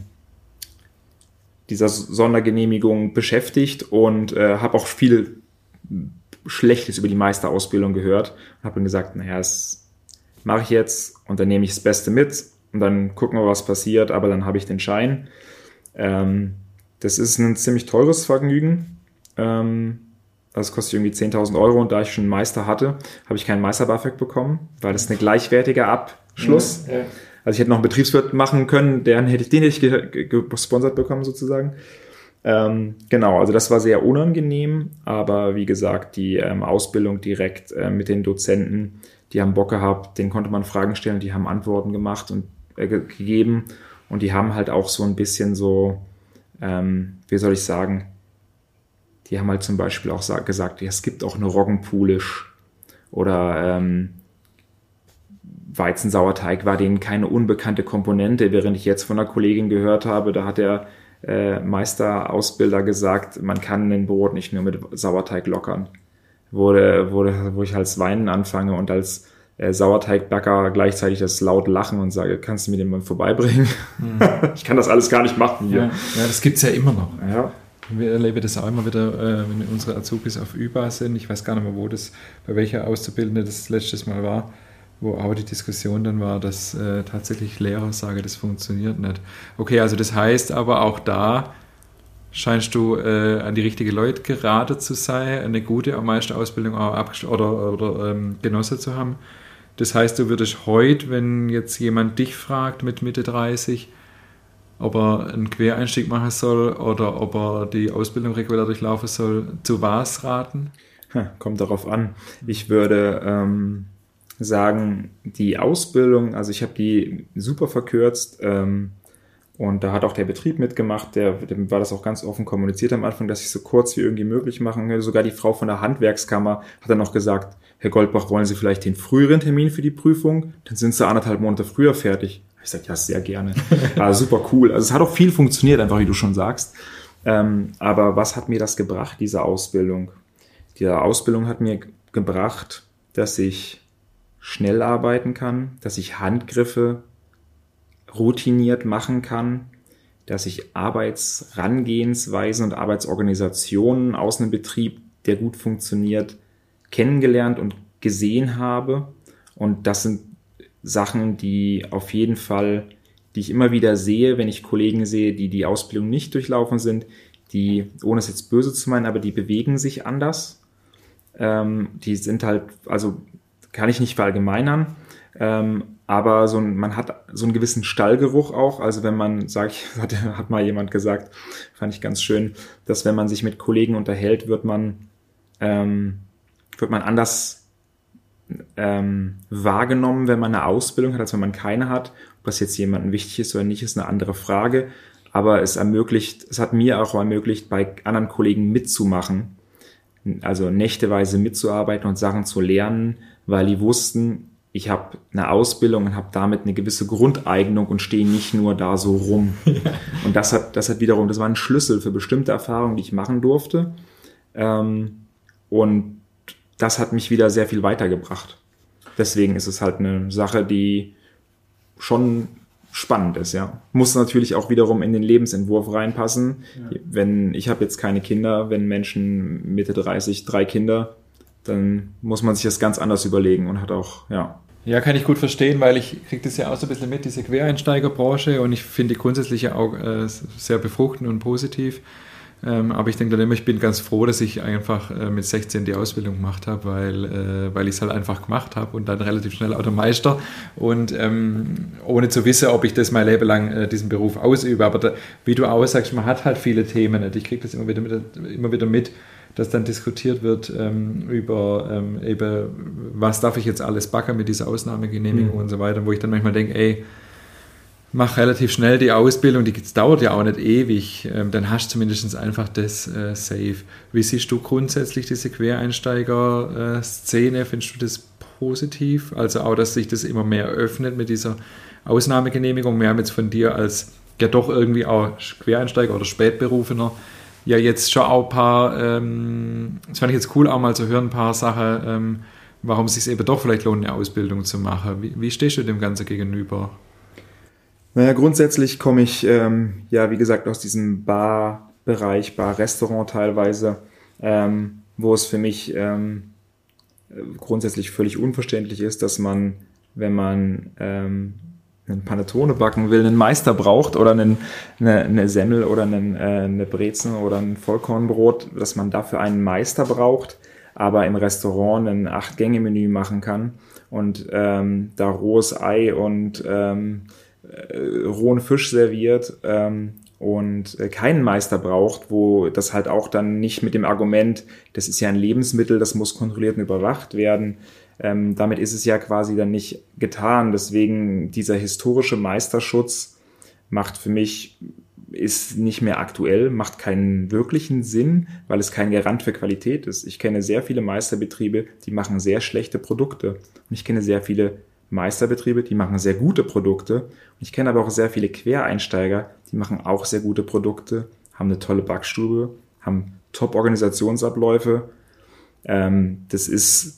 dieser Sondergenehmigung beschäftigt und äh, habe auch viel Schlechtes über die Meisterausbildung gehört und habe dann gesagt, naja, das mache ich jetzt und dann nehme ich das Beste mit und dann gucken wir, was passiert, aber dann habe ich den Schein. Ähm, das ist ein ziemlich teures Vergnügen. Ähm, das kostet irgendwie zehntausend Euro und da ich schon einen Meister hatte, habe ich keinen Meister-BAföG bekommen, weil das ein gleichwertiger Abschluss. Ja, ja. Also ich hätte noch einen Betriebswirt machen können, den hätte ich, den hätte ich gesponsert bekommen sozusagen. Ähm, genau, also das war sehr unangenehm, aber wie gesagt, die ähm, Ausbildung direkt äh, mit den Dozenten, die haben Bock gehabt, denen konnte man Fragen stellen, die haben Antworten gemacht und äh, ge- gegeben und die haben halt auch so ein bisschen so, ähm, wie soll ich sagen, die haben halt zum Beispiel auch sa- gesagt, ja, es gibt auch eine Roggenpulisch oder ähm, Weizensauerteig war denen keine unbekannte Komponente, während ich jetzt von einer Kollegin gehört habe, da hat der äh, Meisterausbilder gesagt, man kann ein Brot nicht nur mit Sauerteig lockern. Wurde, wurde, wo ich als Weinen anfange und als äh, Sauerteigbacker gleichzeitig das laut lachen und sage, kannst du mir den mal vorbeibringen? Mhm. Ich kann das alles gar nicht machen hier. Ja, ja, das gibt's ja immer noch. Ja. Wir erleben das auch immer wieder, äh, wenn unsere Azubis auf Üba sind. Ich weiß gar nicht mehr, wo das, bei welcher Auszubildende das letztes Mal war, wo aber die Diskussion dann war, dass äh, tatsächlich Lehrer sagen, das funktioniert nicht. Okay, also das heißt aber auch da scheinst du äh, an die richtigen Leute geraten zu sein, eine gute Meisterausbildung auch abgesch- oder, oder ähm, genossen zu haben. Das heißt, du würdest heute, wenn jetzt jemand dich fragt mit Mitte dreißig, ob er einen Quereinstieg machen soll oder ob er die Ausbildung regulär durchlaufen soll, zu was raten? Ha, kommt darauf an. Ich würde ähm, sagen, die Ausbildung, also ich habe die super verkürzt ähm, Und da hat auch der Betrieb mitgemacht, der, dem war das auch ganz offen kommuniziert am Anfang, dass ich so kurz wie irgendwie möglich machen will. Sogar die Frau von der Handwerkskammer hat dann noch gesagt, Herr Goldbach, wollen Sie vielleicht den früheren Termin für die Prüfung? Dann sind Sie anderthalb Monate früher fertig. Ich sage, ja, sehr gerne. War super cool. Also es hat auch viel funktioniert, einfach wie du schon sagst. Ähm, aber was hat mir das gebracht, diese Ausbildung? Diese Ausbildung hat mir gebracht, dass ich schnell arbeiten kann, dass ich Handgriffe routiniert machen kann, dass ich Arbeitsrangehensweisen und Arbeitsorganisationen aus einem Betrieb, der gut funktioniert, kennengelernt und gesehen habe. Und das sind Sachen, die auf jeden Fall, die ich immer wieder sehe, wenn ich Kollegen sehe, die die Ausbildung nicht durchlaufen sind, die, ohne es jetzt böse zu meinen, aber die bewegen sich anders. Ähm, die sind halt, also kann ich nicht verallgemeinern, ähm, aber so ein, man hat so einen gewissen Stallgeruch auch. Also wenn man, sag ich, hat, hat mal jemand gesagt, fand ich ganz schön, dass wenn man sich mit Kollegen unterhält, wird man, ähm, wird man anders ähm, wahrgenommen, wenn man eine Ausbildung hat, als wenn man keine hat. Ob das jetzt jemandem wichtig ist oder nicht, ist eine andere Frage. Aber es ermöglicht, es hat mir auch ermöglicht, bei anderen Kollegen mitzumachen, also nächteweise mitzuarbeiten und Sachen zu lernen, weil die wussten, ich habe eine Ausbildung und habe damit eine gewisse Grundeignung und stehe nicht nur da so rum. Ja. Und das hat, das hat wiederum, das war ein Schlüssel für bestimmte Erfahrungen, die ich machen durfte. Ähm, und das hat mich wieder sehr viel weitergebracht. Deswegen ist es halt eine Sache, die schon spannend ist, ja. Muss natürlich auch wiederum in den Lebensentwurf reinpassen. Ja. Wenn, ich habe jetzt keine Kinder, wenn Menschen Mitte dreißig, drei Kinder, dann muss man sich das ganz anders überlegen und hat auch, ja. Ja, kann ich gut verstehen, weil ich kriege das ja auch so ein bisschen mit, diese Quereinsteigerbranche, und ich finde die grundsätzlich ja auch äh, sehr befruchtend und positiv. Ähm, aber ich denke dann immer, ich bin ganz froh, dass ich einfach äh, mit sechzehn die Ausbildung gemacht habe, weil, äh, weil ich es halt einfach gemacht habe und dann relativ schnell auch der Meister, und ähm, ohne zu wissen, ob ich das mein Leben lang äh, diesen Beruf ausübe. Aber da, wie du auch sagst, man hat halt viele Themen. Nicht? Ich kriege das immer wieder mit, immer wieder mit, dass dann diskutiert wird ähm, über ähm, eben, was darf ich jetzt alles backen mit dieser Ausnahmegenehmigung mhm. und so weiter, wo ich dann manchmal denke, ey, mach relativ schnell die Ausbildung, die dauert ja auch nicht ewig, ähm, dann hast du zumindest einfach das äh, safe. Wie siehst du grundsätzlich diese Quereinsteiger-Szene? Findest du das positiv? Also auch, dass sich das immer mehr öffnet mit dieser Ausnahmegenehmigung. Wir haben jetzt von dir als ja doch irgendwie auch Quereinsteiger oder Spätberufener ja jetzt schon auch ein paar, ähm, das fand ich jetzt cool auch mal zu hören, ein paar Sachen, ähm, warum es sich eben doch vielleicht lohnt, eine Ausbildung zu machen. Wie, wie stehst du dem Ganzen gegenüber? Naja, grundsätzlich komme ich, ähm, ja, wie gesagt, aus diesem Bar-Bereich, Bar-Restaurant teilweise, ähm, wo es für mich ähm, grundsätzlich völlig unverständlich ist, dass man, wenn man ähm, einen Panettone backen will, einen Meister braucht oder einen, eine, eine Semmel oder einen, äh, eine Brezen oder ein Vollkornbrot, dass man dafür einen Meister braucht, aber im Restaurant ein Acht-Gänge-Menü machen kann und ähm, da rohes Ei und ähm, äh, rohen Fisch serviert ähm, und äh, keinen Meister braucht, wo das halt auch dann nicht mit dem Argument, das ist ja ein Lebensmittel, das muss kontrolliert und überwacht werden, ähm, damit ist es ja quasi dann nicht getan. Deswegen dieser historische Meisterschutz macht für mich, ist nicht mehr aktuell, macht keinen wirklichen Sinn, weil es kein Garant für Qualität ist. Ich kenne sehr viele Meisterbetriebe, die machen sehr schlechte Produkte. Und ich kenne sehr viele Meisterbetriebe, die machen sehr gute Produkte. Und ich kenne aber auch sehr viele Quereinsteiger, die machen auch sehr gute Produkte, haben eine tolle Backstube, haben Top-Organisationsabläufe. Ähm, das ist,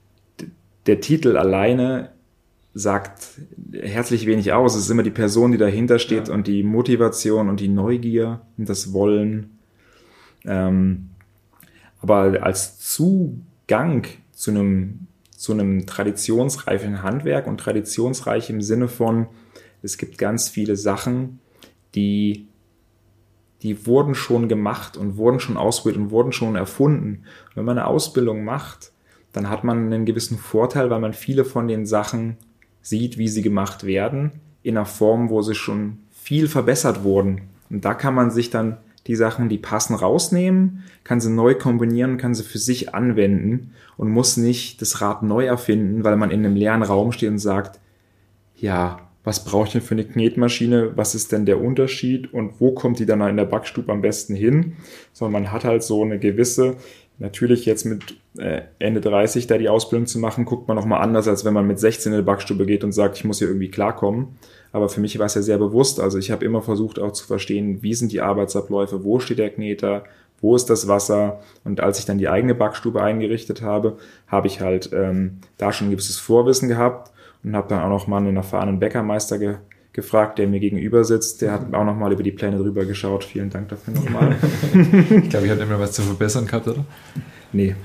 der Titel alleine sagt herzlich wenig aus. Es ist immer die Person, die dahinter steht, ja, und die Motivation und die Neugier und das Wollen. Ähm, aber als Zugang zu einem zu einem traditionsreichen Handwerk und traditionsreich im Sinne von, es gibt ganz viele Sachen, die, die wurden schon gemacht und wurden schon ausprobiert und wurden schon erfunden. Und wenn man eine Ausbildung macht, dann hat man einen gewissen Vorteil, weil man viele von den Sachen sieht, wie sie gemacht werden, in einer Form, wo sie schon viel verbessert wurden. Und da kann man sich dann die Sachen, die passen, rausnehmen, kann sie neu kombinieren, kann sie für sich anwenden und muss nicht das Rad neu erfinden, weil man in einem leeren Raum steht und sagt, ja, was brauche ich denn für eine Knetmaschine, was ist denn der Unterschied und wo kommt die dann in der Backstube am besten hin, sondern man hat halt so eine gewisse, natürlich jetzt mit äh, Ende dreißig da die Ausbildung zu machen, guckt man nochmal anders, als wenn man mit sechzehn in die Backstube geht und sagt, ich muss hier irgendwie klarkommen. Aber für mich war es ja sehr bewusst, also ich habe immer versucht auch zu verstehen, wie sind die Arbeitsabläufe, wo steht der Kneter, wo ist das Wasser, und als ich dann die eigene Backstube eingerichtet habe, habe ich halt ähm, da schon ein gewisses Vorwissen gehabt und habe dann auch noch mal einen erfahrenen Bäckermeister ge- gefragt, der mir gegenüber sitzt, der hat auch noch mal über die Pläne drüber geschaut, vielen Dank dafür nochmal. Ich glaube, ich hatte immer was zu verbessern gehabt, oder? Nee,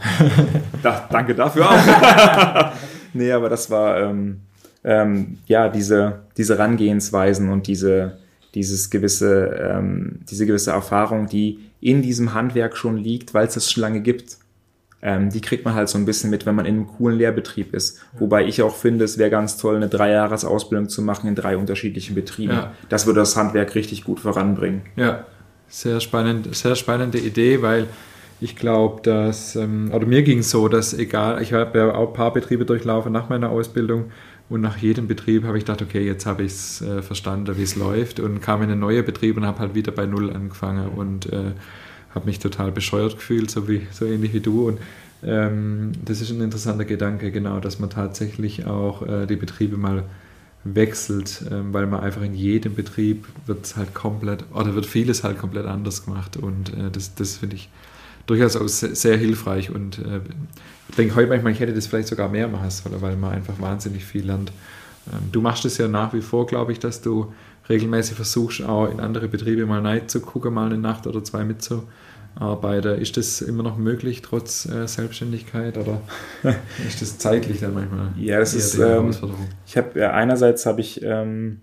da, danke dafür auch. Nee, aber das war ähm, ähm, ja diese, diese Herangehensweisen und diese, dieses gewisse, ähm, diese gewisse Erfahrung, die in diesem Handwerk schon liegt, weil es das schon lange gibt. Ähm, die kriegt man halt so ein bisschen mit, wenn man in einem coolen Lehrbetrieb ist. Wobei ich auch finde, es wäre ganz toll, eine Dreijahresausbildung zu machen in drei unterschiedlichen Betrieben. Ja. Das würde das Handwerk richtig gut voranbringen. Ja, sehr spannend, sehr spannende Idee, weil ich glaube, dass, ähm, oder mir ging es so, dass egal, ich habe ja auch ein paar Betriebe durchlaufen nach meiner Ausbildung und nach jedem Betrieb habe ich gedacht, okay, jetzt habe ich es äh, verstanden, wie es läuft, und kam in einen neuen Betrieb und habe halt wieder bei Null angefangen und äh, habe mich total bescheuert gefühlt, so, wie, so ähnlich wie du. Und ähm, das ist ein interessanter Gedanke, genau, dass man tatsächlich auch äh, die Betriebe mal wechselt, ähm, weil man einfach in jedem Betrieb wird es halt komplett, oder wird vieles halt komplett anders gemacht, und äh, das, das finde ich durchaus auch sehr, sehr hilfreich, und äh, ich denke heute manchmal, ich hätte das vielleicht sogar mehr machen sollen, weil man einfach wahnsinnig viel lernt. Ähm, du machst es ja nach wie vor, glaube ich, dass du regelmäßig versuchst, auch in andere Betriebe mal rein zu gucken, mal eine Nacht oder zwei mitzuarbeiten. Ist das immer noch möglich, trotz äh, Selbstständigkeit, oder ist das zeitlich dann manchmal? Ja, das ist, ähm, ich habe, ja, einerseits habe ich ähm,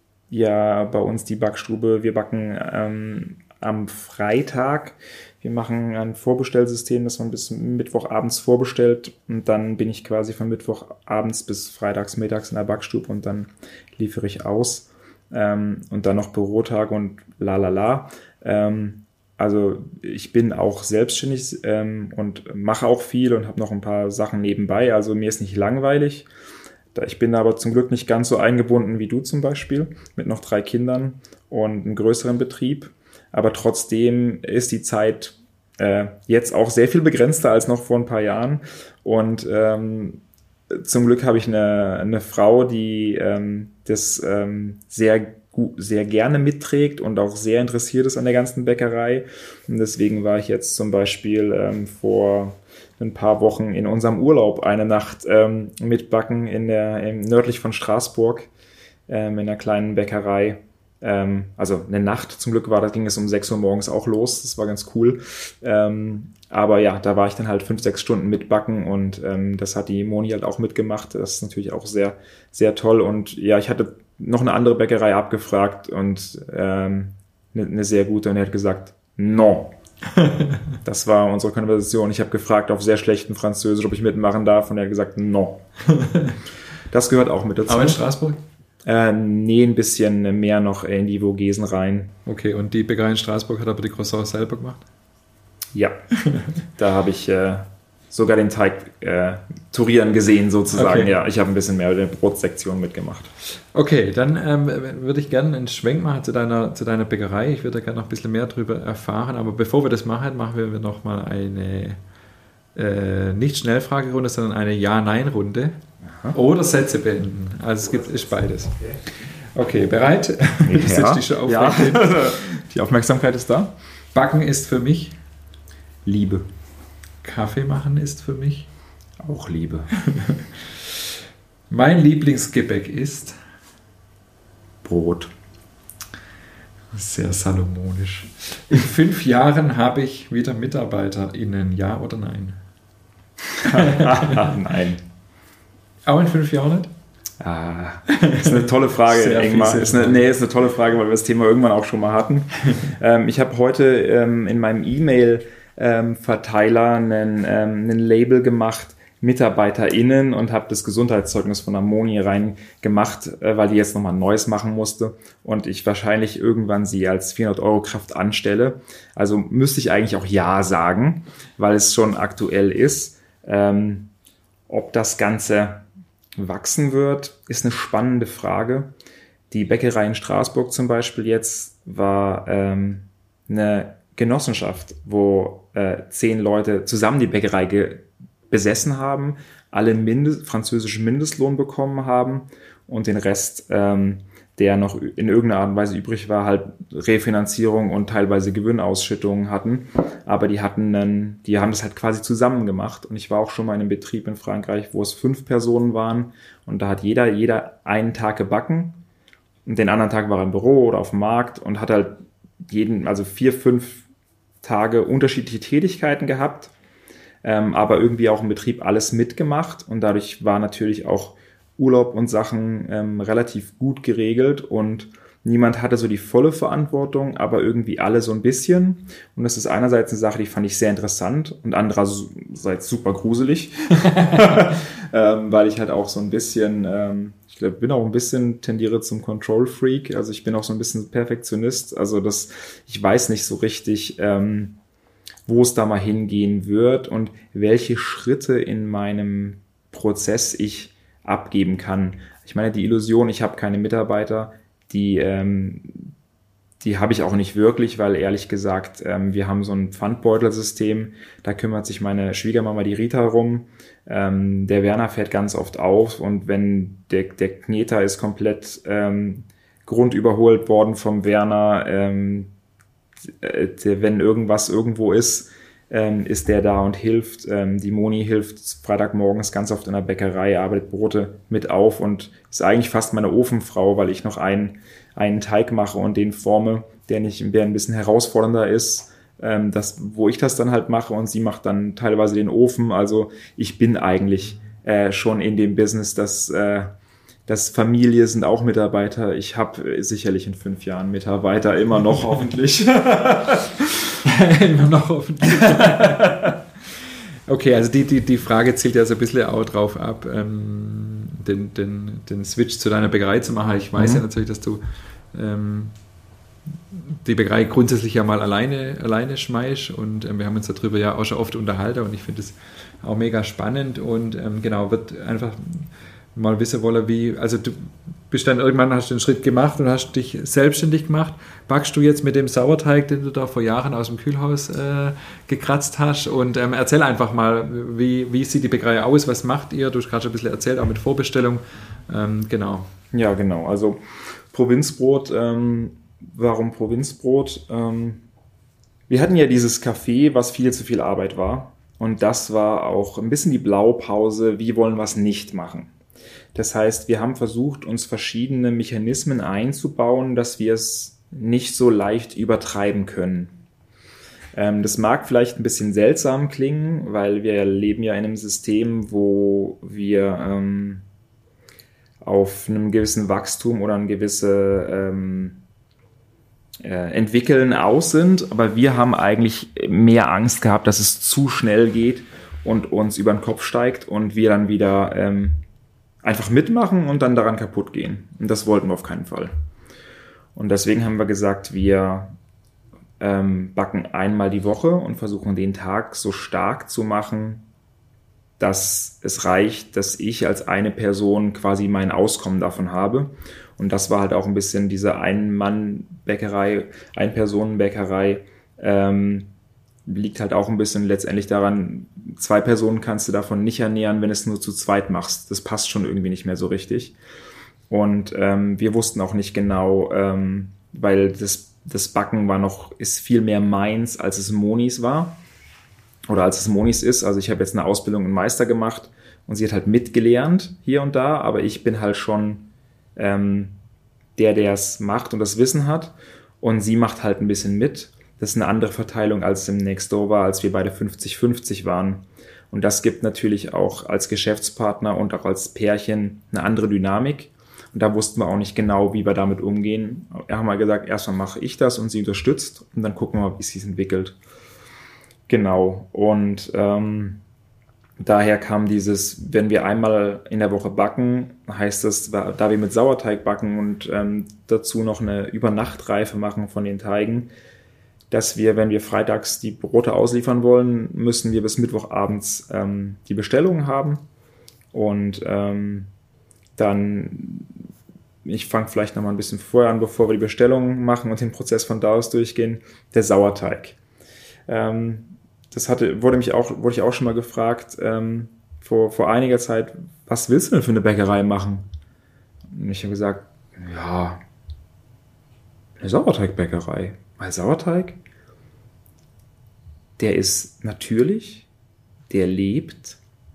ja bei uns die Backstube, wir backen ähm, am Freitag. Wir machen ein Vorbestellsystem, das man bis Mittwochabends vorbestellt, und dann bin ich quasi von Mittwochabends bis freitags mittags in der Backstube und dann liefere ich aus. Ähm, und dann noch Bürotage und la la la. Ähm, also ich bin auch selbstständig ähm, und mache auch viel und habe noch ein paar Sachen nebenbei. Also mir ist nicht langweilig. Ich bin aber zum Glück nicht ganz so eingebunden wie du zum Beispiel, mit noch drei Kindern und einem größeren Betrieb. Aber trotzdem ist die Zeit äh, jetzt auch sehr viel begrenzter als noch vor ein paar Jahren. Und ähm, zum Glück habe ich eine, eine Frau, die ähm, das ähm, sehr gut, sehr gerne mitträgt und auch sehr interessiert ist an der ganzen Bäckerei. Und deswegen war ich jetzt zum Beispiel ähm, vor ein paar Wochen in unserem Urlaub eine Nacht ähm, mitbacken in der, in, nördlich von Straßburg ähm, in einer kleinen Bäckerei. Ähm, also eine Nacht zum Glück war, da ging es um sechs Uhr morgens auch los. Das war ganz cool. Ähm, aber ja, da war ich dann halt fünf, sechs Stunden mitbacken, und ähm, das hat die Moni halt auch mitgemacht. Das ist natürlich auch sehr, sehr toll. Und ja, ich hatte noch eine andere Bäckerei abgefragt und ähm, eine, eine sehr gute, und er hat gesagt, non. Das war unsere Konversation. Ich habe gefragt auf sehr schlechten Französisch, ob ich mitmachen darf, und er hat gesagt, non. Das gehört auch mit dazu. Aber in Straßburg? Äh, nee, ein bisschen mehr noch in die Vogesen rein. Okay, und die Bäckerei in Straßburg hat aber die Croissants selber gemacht? Ja, da habe ich äh, sogar den Teig äh, turieren gesehen sozusagen. Okay. Ja, ich habe ein bisschen mehr der Brotsektion mitgemacht. Okay, dann ähm, würde ich gerne einen Schwenk machen zu deiner, zu deiner Bäckerei. Ich würde gerne noch ein bisschen mehr darüber erfahren, aber bevor wir das machen, machen wir noch mal eine äh, nicht Schnellfragerunde, sondern eine Ja-Nein-Runde. Aha. Oder Sätze beenden. Also es gibt, ist beides. Okay, bereit? Ja. Du sitzt dich schon aufrecht. Ja. Die Aufmerksamkeit ist da. Backen ist für mich Liebe. Kaffee machen ist für mich auch Liebe. Mein Lieblingsgebäck ist Brot. Sehr salomonisch. In fünf Jahren habe ich wieder MitarbeiterInnen, ja oder nein? Nein. Auch in fünf Jahren nicht? Ah, ist eine tolle Frage, Sehr Ingmar. Ist eine, nee, ist eine tolle Frage, weil wir das Thema irgendwann auch schon mal hatten. ähm, ich habe heute ähm, in meinem E-Mail-Verteiler einen, ähm, einen Label gemacht, MitarbeiterInnen, und habe das Gesundheitszeugnis von der Moni rein gemacht, äh, weil die jetzt nochmal ein neues machen musste und ich wahrscheinlich irgendwann sie als vierhundert Euro Kraft anstelle. Also müsste ich eigentlich auch Ja sagen, weil es schon aktuell ist. Ähm, ob das Ganze wachsen wird, ist eine spannende Frage. Die Bäckerei in Straßburg zum Beispiel jetzt war ähm, eine Genossenschaft, wo äh, zehn Leute zusammen die Bäckerei ge- besessen haben, alle Mindest- französischen Mindestlohn bekommen haben und den Rest, ähm, der noch in irgendeiner Art und Weise übrig war, halt Refinanzierung und teilweise Gewinnausschüttungen hatten. Aber die hatten einen, die haben das halt quasi zusammen gemacht. Und ich war auch schon mal in einem Betrieb in Frankreich, wo es fünf Personen waren und da hat jeder, jeder einen Tag gebacken und den anderen Tag war er im Büro oder auf dem Markt und hat halt jeden, also vier, fünf Tage unterschiedliche Tätigkeiten gehabt, ähm, aber irgendwie auch im Betrieb alles mitgemacht und dadurch war natürlich auch Urlaub und Sachen ähm, relativ gut geregelt und niemand hatte so die volle Verantwortung, aber irgendwie alle so ein bisschen. Und das ist einerseits eine Sache, die fand ich sehr interessant und andererseits super gruselig, ähm, weil ich halt auch so ein bisschen, ähm, ich glaube, bin auch ein bisschen, tendiere zum Control-Freak. Also ich bin auch so ein bisschen Perfektionist. Also das, ich weiß nicht so richtig, ähm, wo es da mal hingehen wird und welche Schritte in meinem Prozess ich abgeben kann. Ich meine, die Illusion, ich habe keine Mitarbeiter, die, ähm, die habe ich auch nicht wirklich, weil ehrlich gesagt, ähm, wir haben so ein Pfandbeutelsystem, da kümmert sich meine Schwiegermama, die Rita, rum. Ähm, der Werner fährt ganz oft auf und wenn der, der Kneter ist komplett ähm, grundüberholt worden vom Werner, ähm, der, wenn irgendwas irgendwo ist, ähm, ist der da und hilft. Ähm, die Moni hilft Freitagmorgens ganz oft in der Bäckerei, arbeitet Brote mit auf und ist eigentlich fast meine Ofenfrau, weil ich noch einen, einen Teig mache und den forme, der nicht, der ein bisschen herausfordernder ist, ähm, das, wo ich das dann halt mache und sie macht dann teilweise den Ofen. Also ich bin eigentlich äh, schon in dem Business, dass äh, das Familie sind auch Mitarbeiter. Ich habe sicherlich in fünf Jahren Mitarbeiter, immer noch hoffentlich. Immer noch hoffentlich. Okay, also die, die, die Frage zielt ja so ein bisschen auch drauf ab, ähm, den, den, den Switch zu deiner Bäckerei zu machen. Ich weiß mhm. ja natürlich, dass du ähm, die Bäckerei grundsätzlich ja mal alleine, alleine schmeißt und ähm, wir haben uns darüber ja auch schon oft unterhalten und ich finde es auch mega spannend und ähm, genau, wird einfach mal wissen wollen, wie, also du bist dann irgendwann, hast du den Schritt gemacht und hast dich selbstständig gemacht. Backst du jetzt mit dem Sauerteig, den du da vor Jahren aus dem Kühlhaus äh, gekratzt hast und ähm, erzähl einfach mal, wie, wie sieht die Bäckerei aus, was macht ihr? Du hast gerade schon ein bisschen erzählt, auch mit Vorbestellung. Ähm, genau. Ja, genau. Also Provinzbrot, ähm, warum Provinzbrot? Ähm, wir hatten ja dieses Café, was viel zu viel Arbeit war und das war auch ein bisschen die Blaupause, wie wollen wir es nicht machen. Das heißt, wir haben versucht, uns verschiedene Mechanismen einzubauen, dass wir es nicht so leicht übertreiben können. Ähm, das mag vielleicht ein bisschen seltsam klingen, weil wir leben ja in einem System, wo wir ähm, auf einem gewissen Wachstum oder ein gewisse ähm, äh, Entwickeln aus sind. Aber wir haben eigentlich mehr Angst gehabt, dass es zu schnell geht und uns über den Kopf steigt und wir dann wieder ähm, einfach mitmachen und dann daran kaputt gehen. Und das wollten wir auf keinen Fall. Und deswegen haben wir gesagt, wir ähm, backen einmal die Woche und versuchen den Tag so stark zu machen, dass es reicht, dass ich als eine Person quasi mein Auskommen davon habe. Und das war halt auch ein bisschen diese Ein-Mann-Bäckerei, Ein-Personen-Bäckerei, ähm, liegt halt auch ein bisschen letztendlich daran, zwei Personen kannst du davon nicht ernähren, wenn es nur zu zweit machst. Das passt schon irgendwie nicht mehr so richtig. Und ähm, wir wussten auch nicht genau, ähm, weil das, das Backen war noch, ist viel mehr meins, als es Monis war. Oder als es Monis ist. Also ich habe jetzt eine Ausbildung im Meister gemacht und sie hat halt mitgelernt hier und da, aber ich bin halt schon ähm, der, der es macht und das Wissen hat. Und sie macht halt ein bisschen mit. Das ist eine andere Verteilung, als es im Nextdoor war, als wir beide fünfzig fünfzig waren. Und das gibt natürlich auch als Geschäftspartner und auch als Pärchen eine andere Dynamik. Und da wussten wir auch nicht genau, wie wir damit umgehen. Wir haben mal gesagt, erstmal mache ich das und sie unterstützt und dann gucken wir mal, wie es sich entwickelt. Genau. Und ähm, daher kam dieses, wenn wir einmal in der Woche backen, heißt das, da wir mit Sauerteig backen und ähm, dazu noch eine Übernachtreife machen von den Teigen, dass wir, wenn wir freitags die Brote ausliefern wollen, müssen wir bis Mittwochabends ähm, die Bestellungen haben. Und ähm, dann, ich fange vielleicht noch mal ein bisschen vorher an, bevor wir die Bestellung machen und den Prozess von da aus durchgehen, der Sauerteig. Ähm, das hatte, wurde mich auch, wurde ich auch schon mal gefragt, ähm, vor, vor einiger Zeit, was willst du denn für eine Bäckerei machen? Und ich habe gesagt, ja, eine Sauerteigbäckerei. Weil Sauerteig, der ist natürlich, der lebt,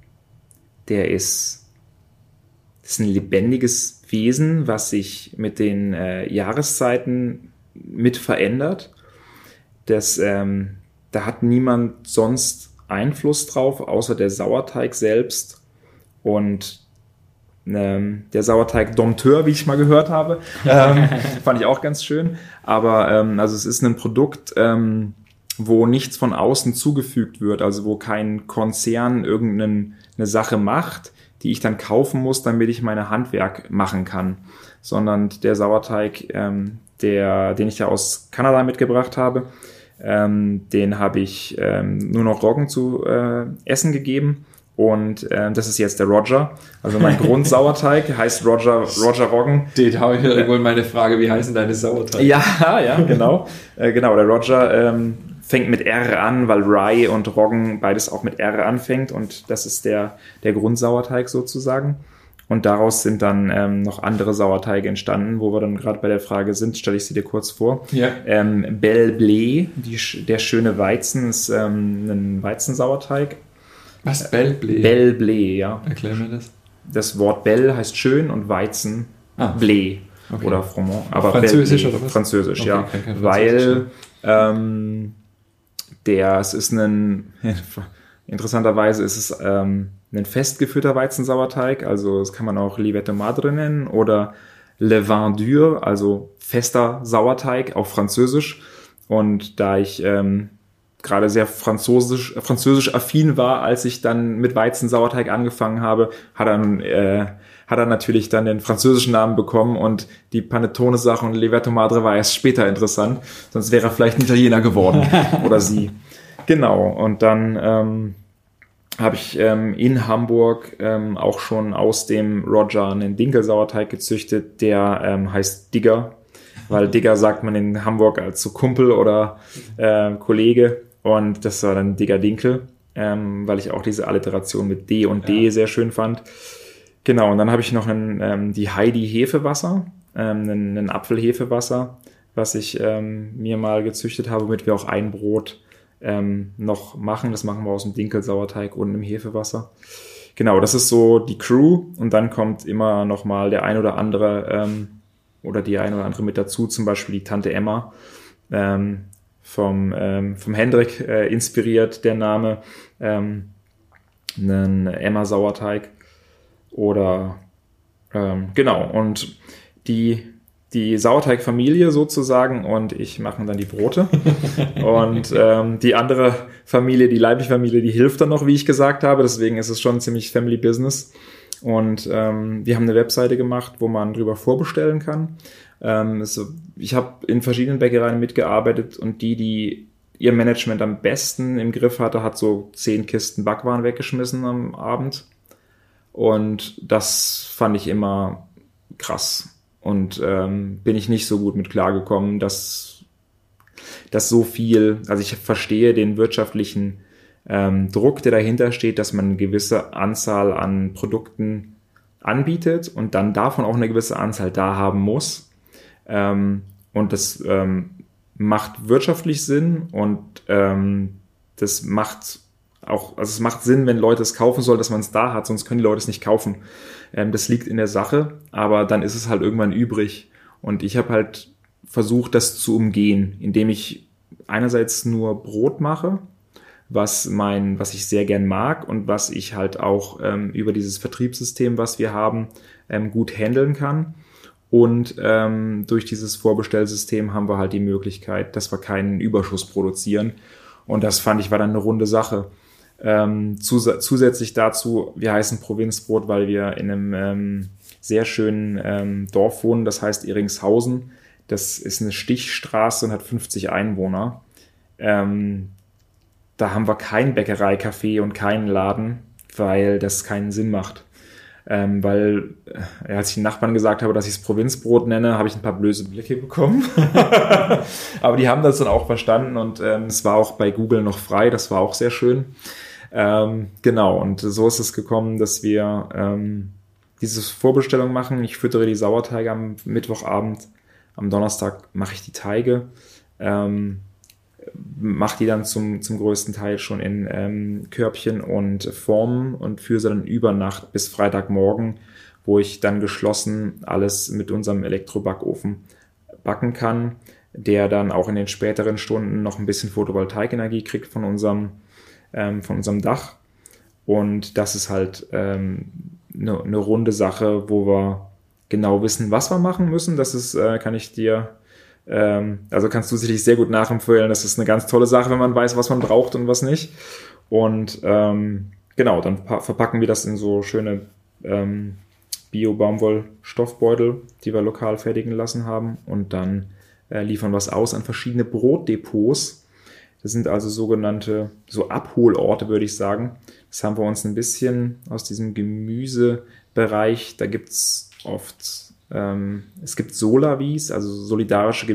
der ist, das ist ein lebendiges Wesen, was sich mit den äh, Jahreszeiten mit verändert. Das, ähm, da hat niemand sonst Einfluss drauf, außer der Sauerteig selbst und ähm, der Sauerteig-Dompteur, wie ich mal gehört habe. Ähm, fand ich auch ganz schön. Aber ähm, also es ist ein Produkt, ähm, wo nichts von außen zugefügt wird, also wo kein Konzern irgendeine Sache macht, die ich dann kaufen muss, damit ich meine Handwerk machen kann, sondern der Sauerteig, ähm, der, den ich ja aus Kanada mitgebracht habe, ähm, den habe ich ähm, nur noch Roggen zu äh, essen gegeben und äh, das ist jetzt der Roger, also mein Grundsauerteig heißt Roger, Roger Roggen. Den habe ich ja irgendwann meine Frage, wie heißen deine Sauerteig? Ja, ja, genau, äh, genau, der Roger ähm, fängt mit R an, weil Rye und Roggen beides auch mit R anfängt und das ist der, der Grundsauerteig sozusagen. Und daraus sind dann ähm, noch andere Sauerteige entstanden, wo wir dann gerade bei der Frage sind, stelle ich sie dir kurz vor. Ja. Ähm, Belle Blé, die, der schöne Weizen, ist ähm, ein Weizensauerteig. Was? Belle Blé? Belle Blé, ja. Erklär mir das. Das Wort Belle heißt schön und Weizen ah. Blé okay. oder Froment. Aber Französisch Blé, oder was? Französisch, okay, ja. Okay, Französisch, weil ähm, der, es ist ein, interessanterweise ist es ähm, ein festgeführter Weizensauerteig, also das kann man auch Livette Madre nennen oder Le Vin dur, also fester Sauerteig auf Französisch. Und da ich ähm, gerade sehr französisch, französisch affin war, als ich dann mit Weizensauerteig angefangen habe, hat er, äh, hat er natürlich dann den französischen Namen bekommen und die Panettone-Sache und Livette Madre war erst später interessant, sonst wäre er vielleicht ein Italiener geworden oder sie. Genau, und dann ähm, habe ich ähm, in Hamburg ähm, auch schon aus dem Roger einen Dinkelsauerteig gezüchtet, der ähm, heißt Digger, weil Digger sagt man in Hamburg als so Kumpel oder äh, Kollege und das war dann Digger Dinkel, ähm, weil ich auch diese Alliteration mit D und D ja. sehr schön fand. Genau, und dann habe ich noch einen, ähm, die Heidi Hefewasser, ähm, einen, einen Apfelhefewasser, was ich ähm, mir mal gezüchtet habe, womit wir auch ein Brot ähm, noch machen. Das machen wir aus dem Dinkelsauerteig und im Hefewasser. Genau, das ist so die Crew und dann kommt immer noch mal der ein oder andere ähm, oder die ein oder andere mit dazu, zum Beispiel die Tante Emma, ähm, vom, ähm, vom Hendrik äh, inspiriert, der Name, ähm, einen Emma-Sauerteig oder ähm, genau, und die die Sauerteigfamilie sozusagen und ich machen dann die Brote und ähm, die andere Familie, die leibliche Familie, die hilft dann noch, wie ich gesagt habe, deswegen ist es schon ziemlich Family Business und ähm, wir haben eine Webseite gemacht, wo man drüber vorbestellen kann. Ähm, es, ich habe in verschiedenen Bäckereien mitgearbeitet und die, die ihr Management am besten im Griff hatte, hat so zehn Kisten Backwaren weggeschmissen am Abend und das fand ich immer krass. Und ähm, bin ich nicht so gut mit klargekommen, dass, dass so viel, also ich verstehe den wirtschaftlichen ähm, Druck, der dahinter steht, dass man eine gewisse Anzahl an Produkten anbietet und dann davon auch eine gewisse Anzahl da haben muss. Ähm, und das ähm, macht wirtschaftlich Sinn und ähm, das macht auch, also es macht Sinn, wenn Leute es kaufen sollen, dass man es da hat, sonst können die Leute es nicht kaufen. Ähm, das liegt in der Sache, aber dann ist es halt irgendwann übrig. Und ich habe halt versucht, das zu umgehen, indem ich einerseits nur Brot mache, was mein, was ich sehr gern mag und was ich halt auch ähm, über dieses Vertriebssystem, was wir haben, ähm, gut handeln kann. Und ähm, durch dieses Vorbestellsystem haben wir halt die Möglichkeit, dass wir keinen Überschuss produzieren. Und das fand ich war dann eine runde Sache. Ähm, zus- zusätzlich dazu, wir heißen Provinzbrot, weil wir in einem ähm, sehr schönen ähm, Dorf wohnen, das heißt Iringshausen. Das ist eine Stichstraße und hat fünfzig Einwohner. Ähm, da haben wir kein Bäckerei, Café und keinen Laden, weil das keinen Sinn macht. Ähm, weil, äh, als ich den Nachbarn gesagt habe, dass ich es Provinzbrot nenne, habe ich ein paar böse Blicke bekommen. Aber die haben das dann auch verstanden und ähm, es war auch bei Google noch frei, das war auch sehr schön. Ähm, genau, und so ist es gekommen, dass wir ähm, diese Vorbestellung machen. Ich füttere die Sauerteige am Mittwochabend, am Donnerstag mache ich die Teige, ähm, mache die dann zum, zum größten Teil schon in ähm, Körbchen und Formen und führe sie dann über Nacht bis Freitagmorgen, wo ich dann geschlossen alles mit unserem Elektrobackofen backen kann, der dann auch in den späteren Stunden noch ein bisschen Photovoltaikenergie kriegt von unserem, ähm, von unserem Dach. Und das ist halt ähm, eine, eine runde Sache, wo wir genau wissen, was wir machen müssen. Das ist, äh, kann ich dir Also kannst du sicherlich sehr gut nachempfehlen. Das ist eine ganz tolle Sache, wenn man weiß, was man braucht und was nicht. Und ähm, genau, dann verpacken wir das in so schöne ähm, Bio-Baumwoll-Stoffbeutel, die wir lokal fertigen lassen haben. Und dann äh, liefern wir es aus an verschiedene Brotdepots. Das sind also sogenannte, so Abholorte, würde ich sagen. Das haben wir uns ein bisschen aus diesem Gemüsebereich. Da gibt's oft... Ähm, es gibt Solavis, also solidarische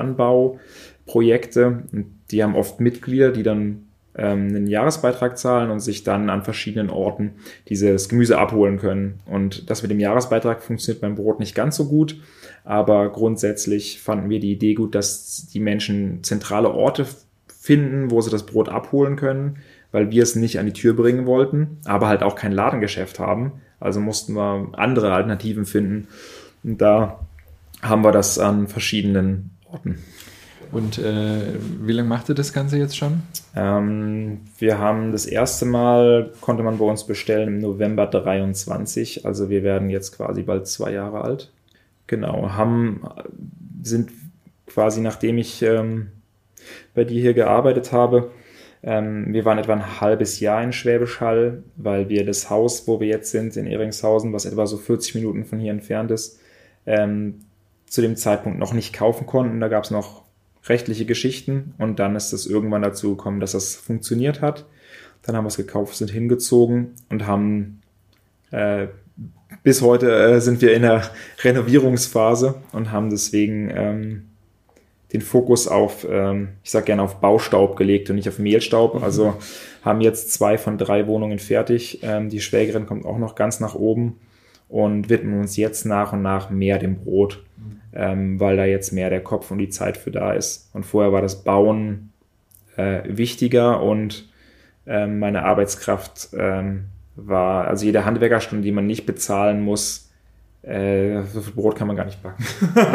Gemüseanbauprojekte. Und die haben oft Mitglieder, die dann ähm, einen Jahresbeitrag zahlen und sich dann an verschiedenen Orten dieses Gemüse abholen können. Und das mit dem Jahresbeitrag funktioniert beim Brot nicht ganz so gut, aber grundsätzlich fanden wir die Idee gut, dass die Menschen zentrale Orte finden, wo sie das Brot abholen können, weil wir es nicht an die Tür bringen wollten, aber halt auch kein Ladengeschäft haben. Also mussten wir andere Alternativen finden. Und da haben wir das an verschiedenen Orten. Und äh, wie lange macht ihr das Ganze jetzt schon? Ähm, wir haben das erste Mal, konnte man bei uns bestellen im November dreiundzwanzig. Also wir werden jetzt quasi bald zwei Jahre alt. Genau, haben, sind quasi nachdem ich ähm, bei dir hier gearbeitet habe, ähm, wir waren etwa ein halbes Jahr in Schwäbisch Hall, weil wir das Haus, wo wir jetzt sind, in Ehringshausen, was etwa so vierzig Minuten von hier entfernt ist, Ähm, zu dem Zeitpunkt noch nicht kaufen konnten. Da gab es noch rechtliche Geschichten und dann ist es irgendwann dazu gekommen, dass das funktioniert hat. Dann haben wir es gekauft, sind hingezogen und haben äh, bis heute äh, sind wir in der Renovierungsphase und haben deswegen ähm, den Fokus auf, ähm, ich sag gerne auf Baustaub gelegt und nicht auf Mehlstaub. Mhm. Also haben jetzt zwei von drei Wohnungen fertig. Ähm, die Schwägerin kommt auch noch ganz nach oben. Und widmen uns jetzt nach und nach mehr dem Brot, ähm, weil da jetzt mehr der Kopf und die Zeit für da ist. Und vorher war das Bauen äh, wichtiger und ähm, meine Arbeitskraft ähm, war, also jede Handwerkerstunde, die man nicht bezahlen muss, äh, so viel Brot kann man gar nicht backen.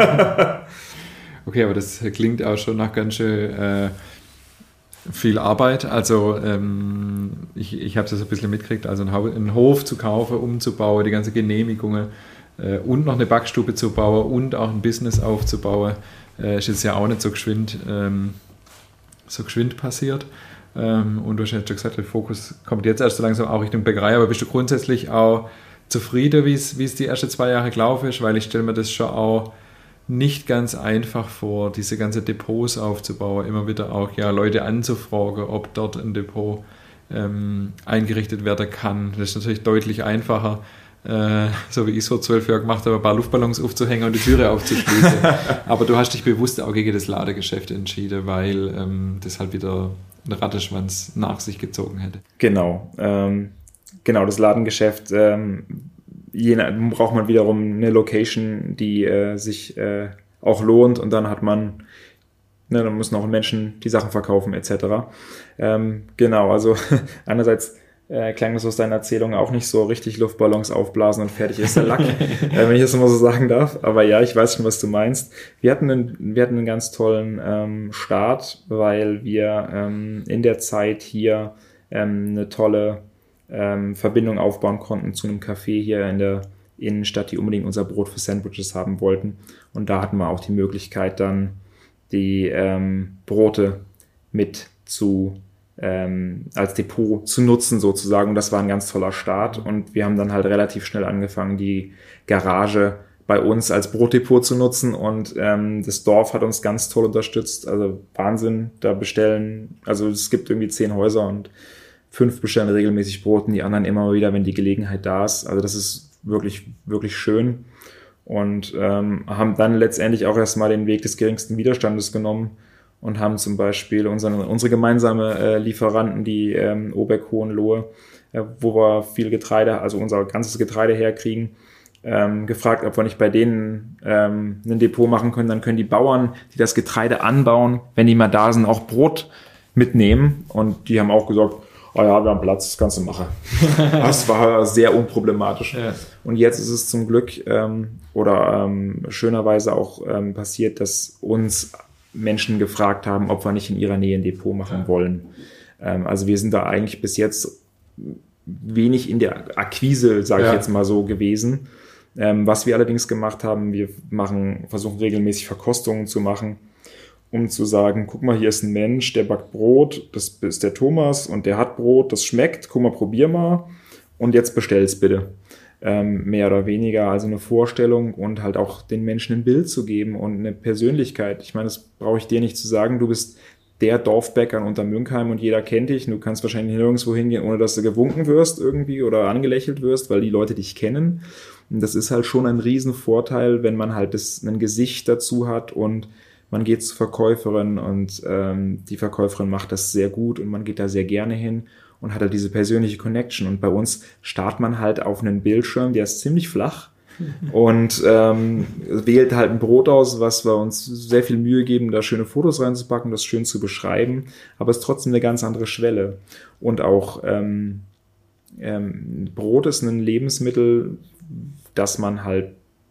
Okay, aber das klingt auch schon nach ganz schön äh, viel Arbeit. Also ähm, ich, ich habe es so ein bisschen mitgekriegt, also einen, einen Hof zu kaufen, umzubauen, die ganze Genehmigungen äh, und noch eine Backstube zu bauen und auch ein Business aufzubauen, äh, ist jetzt ja auch nicht so geschwind, ähm, so geschwind passiert. Ähm, und du hast ja schon gesagt, der Fokus kommt jetzt erst so langsam auch Richtung Bäckerei, aber bist du grundsätzlich auch zufrieden, wie es die ersten zwei Jahre gelaufen ist? Weil ich stelle mir das schon auch nicht ganz einfach vor, diese ganze Depots aufzubauen, immer wieder auch ja Leute anzufragen, ob dort ein Depot ähm, eingerichtet werden kann. Das ist natürlich deutlich einfacher, äh, so wie ich es vor zwölf Jahren gemacht habe, ein paar Luftballons aufzuhängen und die Türe aufzuschließen. Aber du hast dich bewusst auch gegen das Ladegeschäft entschieden, weil ähm, das halt wieder einen Rattenschwanz nach sich gezogen hätte. Genau, ähm, genau das Ladengeschäft. Ähm, Je nach, braucht man wiederum eine Location, die äh, sich äh, auch lohnt und dann hat man, ne, dann müssen auch Menschen die Sachen verkaufen et cetera. Ähm, genau, also einerseits äh, klang das aus deiner Erzählung auch nicht so richtig Luftballons aufblasen und fertig ist der Lack, äh, wenn ich das immer so sagen darf. Aber ja, ich weiß schon, was du meinst. Wir hatten einen, wir hatten einen ganz tollen ähm, Start, weil wir ähm, in der Zeit hier ähm, eine tolle Ähm, Verbindung aufbauen konnten zu einem Café hier in der Innenstadt, die unbedingt unser Brot für Sandwiches haben wollten. Und da hatten wir auch die Möglichkeit, dann die ähm, Brote mit zu ähm, als Depot zu nutzen sozusagen. Und das war ein ganz toller Start. Und wir haben dann halt relativ schnell angefangen, die Garage bei uns als Brotdepot zu nutzen. Und ähm, das Dorf hat uns ganz toll unterstützt. Also Wahnsinn, da bestellen, also es gibt irgendwie zehn Häuser und fünf bestellen regelmäßig Brot und die anderen immer wieder, wenn die Gelegenheit da ist. Also das ist wirklich, wirklich schön. Und ähm, haben dann letztendlich auch erstmal den Weg des geringsten Widerstandes genommen und haben zum Beispiel unsere, unsere gemeinsame äh, Lieferanten, die ähm, Obeck Hohenlohe, äh, wo wir viel Getreide, also unser ganzes Getreide herkriegen, ähm, gefragt, ob wir nicht bei denen ähm, ein Depot machen können. Dann können die Bauern, die das Getreide anbauen, wenn die mal da sind, auch Brot mitnehmen. Und die haben auch gesagt, oh ja, wir haben Platz, das kannst du machen. Das war sehr unproblematisch. Ja. Und jetzt ist es zum Glück ähm, oder ähm, schönerweise auch ähm, passiert, dass uns Menschen gefragt haben, ob wir nicht in ihrer Nähe ein Depot machen ja. wollen. Ähm, also wir sind da eigentlich bis jetzt wenig in der Akquise, sage ja. ich jetzt mal so, gewesen. Ähm, was wir allerdings gemacht haben, wir machen, versuchen regelmäßig Verkostungen zu machen, um zu sagen, guck mal, hier ist ein Mensch, der backt Brot, das ist der Thomas und der hat Brot, das schmeckt, guck mal, probier mal und jetzt bestell's bitte. Ähm, mehr oder weniger, also eine Vorstellung und halt auch den Menschen ein Bild zu geben und eine Persönlichkeit. Ich meine, das brauche ich dir nicht zu sagen, du bist der Dorfbäcker in Untermünkheim und jeder kennt dich und du kannst wahrscheinlich nirgendwo hingehen, ohne dass du gewunken wirst irgendwie oder angelächelt wirst, weil die Leute dich kennen. Und das ist halt schon ein Riesenvorteil, wenn man halt das, ein Gesicht dazu hat und man geht zur Verkäuferin und ähm, die Verkäuferin macht das sehr gut und man geht da sehr gerne hin und hat halt diese persönliche Connection. Und bei uns starrt man halt auf einen Bildschirm, der ist ziemlich flach und ähm, wählt halt ein Brot aus, was wir uns sehr viel Mühe geben, da schöne Fotos reinzupacken, das schön zu beschreiben, aber es ist trotzdem eine ganz andere Schwelle. Und auch ähm, ähm, Brot ist ein Lebensmittel, das man halt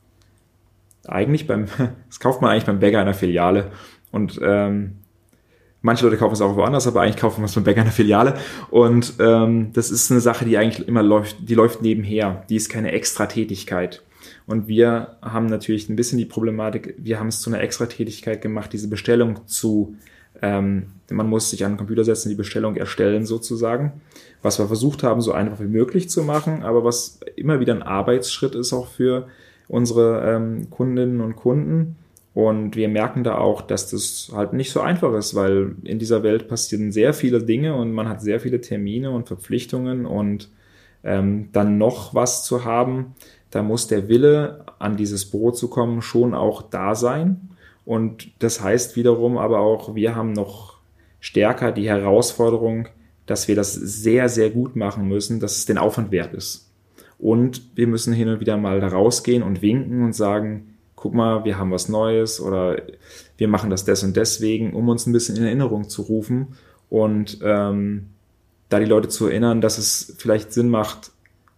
eigentlich beim, das kauft man eigentlich beim Bäcker in der Filiale und ähm, manche Leute kaufen es auch woanders, aber eigentlich kaufen wir es beim Bäcker in der Filiale und ähm, das ist eine Sache, die eigentlich immer läuft, die läuft nebenher, die ist keine Extratätigkeit und wir haben natürlich ein bisschen die Problematik, wir haben es zu einer Extratätigkeit gemacht, diese Bestellung zu, ähm, man muss sich an den Computer setzen, die Bestellung erstellen sozusagen, was wir versucht haben, so einfach wie möglich zu machen, aber was immer wieder ein Arbeitsschritt ist auch für unsere ähm, Kundinnen und Kunden und wir merken da auch, dass das halt nicht so einfach ist, weil in dieser Welt passieren sehr viele Dinge und man hat sehr viele Termine und Verpflichtungen und ähm, dann noch was zu haben, da muss der Wille, an dieses Brot zu kommen, schon auch da sein und das heißt wiederum aber auch, wir haben noch stärker die Herausforderung, dass wir das sehr, sehr gut machen müssen, dass es den Aufwand wert ist. Und wir müssen hin und wieder mal da rausgehen und winken und sagen, guck mal, wir haben was Neues oder wir machen das des und deswegen, um uns ein bisschen in Erinnerung zu rufen und ähm, da die Leute zu erinnern, dass es vielleicht Sinn macht,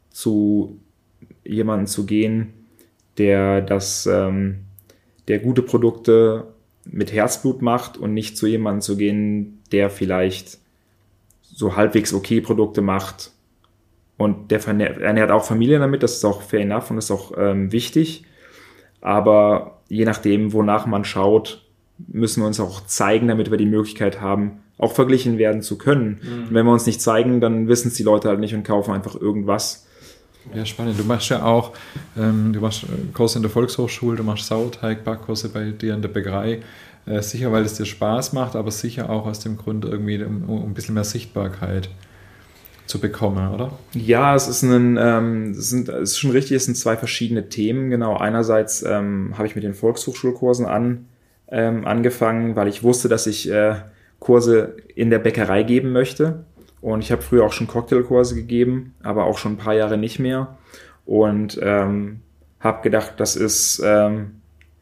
zu jemandem zu gehen, der das, ähm, der gute Produkte mit Herzblut macht und nicht zu jemandem zu gehen, der vielleicht so halbwegs okay Produkte macht. Und der ernährt auch Familien damit, das ist auch fair enough und das ist auch ähm, wichtig. Aber je nachdem, wonach man schaut, müssen wir uns auch zeigen, damit wir die Möglichkeit haben, auch verglichen werden zu können. Mhm. Und wenn wir uns nicht zeigen, dann wissen es die Leute halt nicht und kaufen einfach irgendwas. Ja, spannend. Du machst ja auch, ähm, du machst Kurse in der Volkshochschule, du machst Sauerteig-Backkurse bei dir in der Bäckerei. Äh, sicher, weil es dir Spaß macht, aber sicher auch aus dem Grund irgendwie um, um ein bisschen mehr Sichtbarkeit zu bekommen, oder? Ja, es ist ein, ähm, es sind, es ist schon richtig, es sind zwei verschiedene Themen. Genau, einerseits ähm, habe ich mit den Volkshochschulkursen an, ähm, angefangen, weil ich wusste, dass ich äh, Kurse in der Bäckerei geben möchte. Und ich habe früher auch schon Cocktailkurse gegeben, aber auch schon ein paar Jahre nicht mehr. Und ähm, habe gedacht, das ist ähm,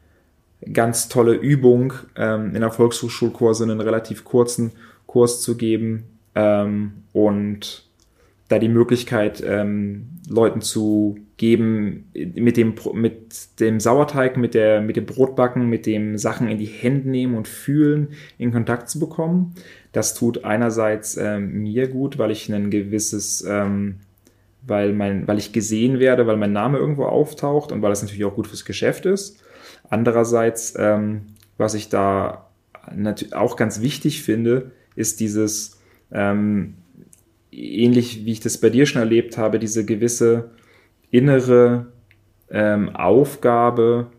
ganz tolle Übung, ähm, in der Volkshochschulkurse einen relativ kurzen Kurs zu geben ähm, und da die Möglichkeit, ähm, Leuten zu geben, mit dem, mit dem Sauerteig, mit der, mit dem Brotbacken, mit dem Sachen in die Hände nehmen und fühlen, in Kontakt zu bekommen. Das tut einerseits ähm, mir gut, weil ich ein gewisses, ähm, weil mein, weil ich gesehen werde, weil mein Name irgendwo auftaucht und weil das natürlich auch gut fürs Geschäft ist. Andererseits, ähm, was ich da natürlich auch ganz wichtig finde, ist dieses, ähm, ähnlich wie ich das bei dir schon erlebt habe, diese gewisse innere ähm, Aufgabe,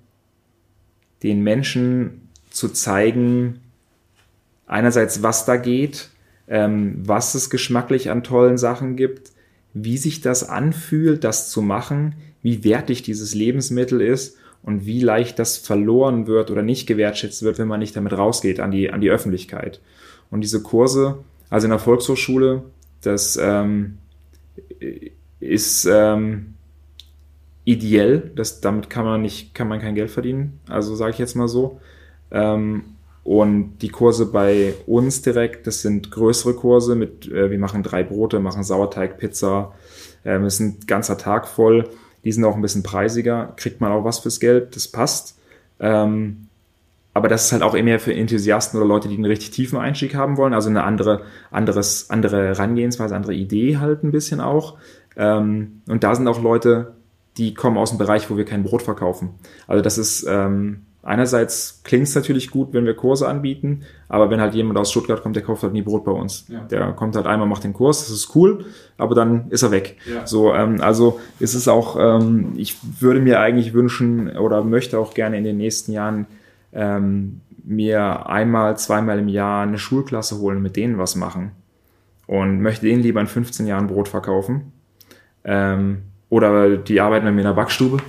den Menschen zu zeigen, einerseits was da geht, ähm, was es geschmacklich an tollen Sachen gibt, wie sich das anfühlt, das zu machen, wie wertig dieses Lebensmittel ist und wie leicht das verloren wird oder nicht gewertschätzt wird, wenn man nicht damit rausgeht an die, an die Öffentlichkeit. Und diese Kurse, also in der Volkshochschule, das ähm, ist ähm, ideell, das, damit kann man nicht, kann man kein Geld verdienen, also sage ich jetzt mal so. Ähm, und die Kurse bei uns direkt, das sind größere Kurse mit, äh, wir machen drei Brote, machen Sauerteig, Pizza, ähm, es ist ein ganzer Tag voll, die sind auch ein bisschen preisiger, kriegt man auch was fürs Geld, das passt. Ähm, aber das ist halt auch eher für Enthusiasten oder Leute, die einen richtig tiefen Einstieg haben wollen, also eine andere, anderes, andere Herangehensweise, andere Idee halt ein bisschen auch. Ähm, und da sind auch Leute, die kommen aus dem Bereich, wo wir kein Brot verkaufen. Also das ist, ähm, einerseits klingt es natürlich gut, wenn wir Kurse anbieten, aber wenn halt jemand aus Stuttgart kommt, der kauft halt nie Brot bei uns. Ja. Der kommt halt einmal, macht den Kurs, das ist cool, aber dann ist er weg. Ja. So, ähm, also ist es auch, ähm, ich würde mir eigentlich wünschen oder möchte auch gerne in den nächsten Jahren ähm, mir einmal, zweimal im Jahr eine Schulklasse holen, mit denen was machen und möchte denen lieber in fünfzehn Jahren Brot verkaufen. Ähm, Oder die arbeiten bei mir in der Backstube.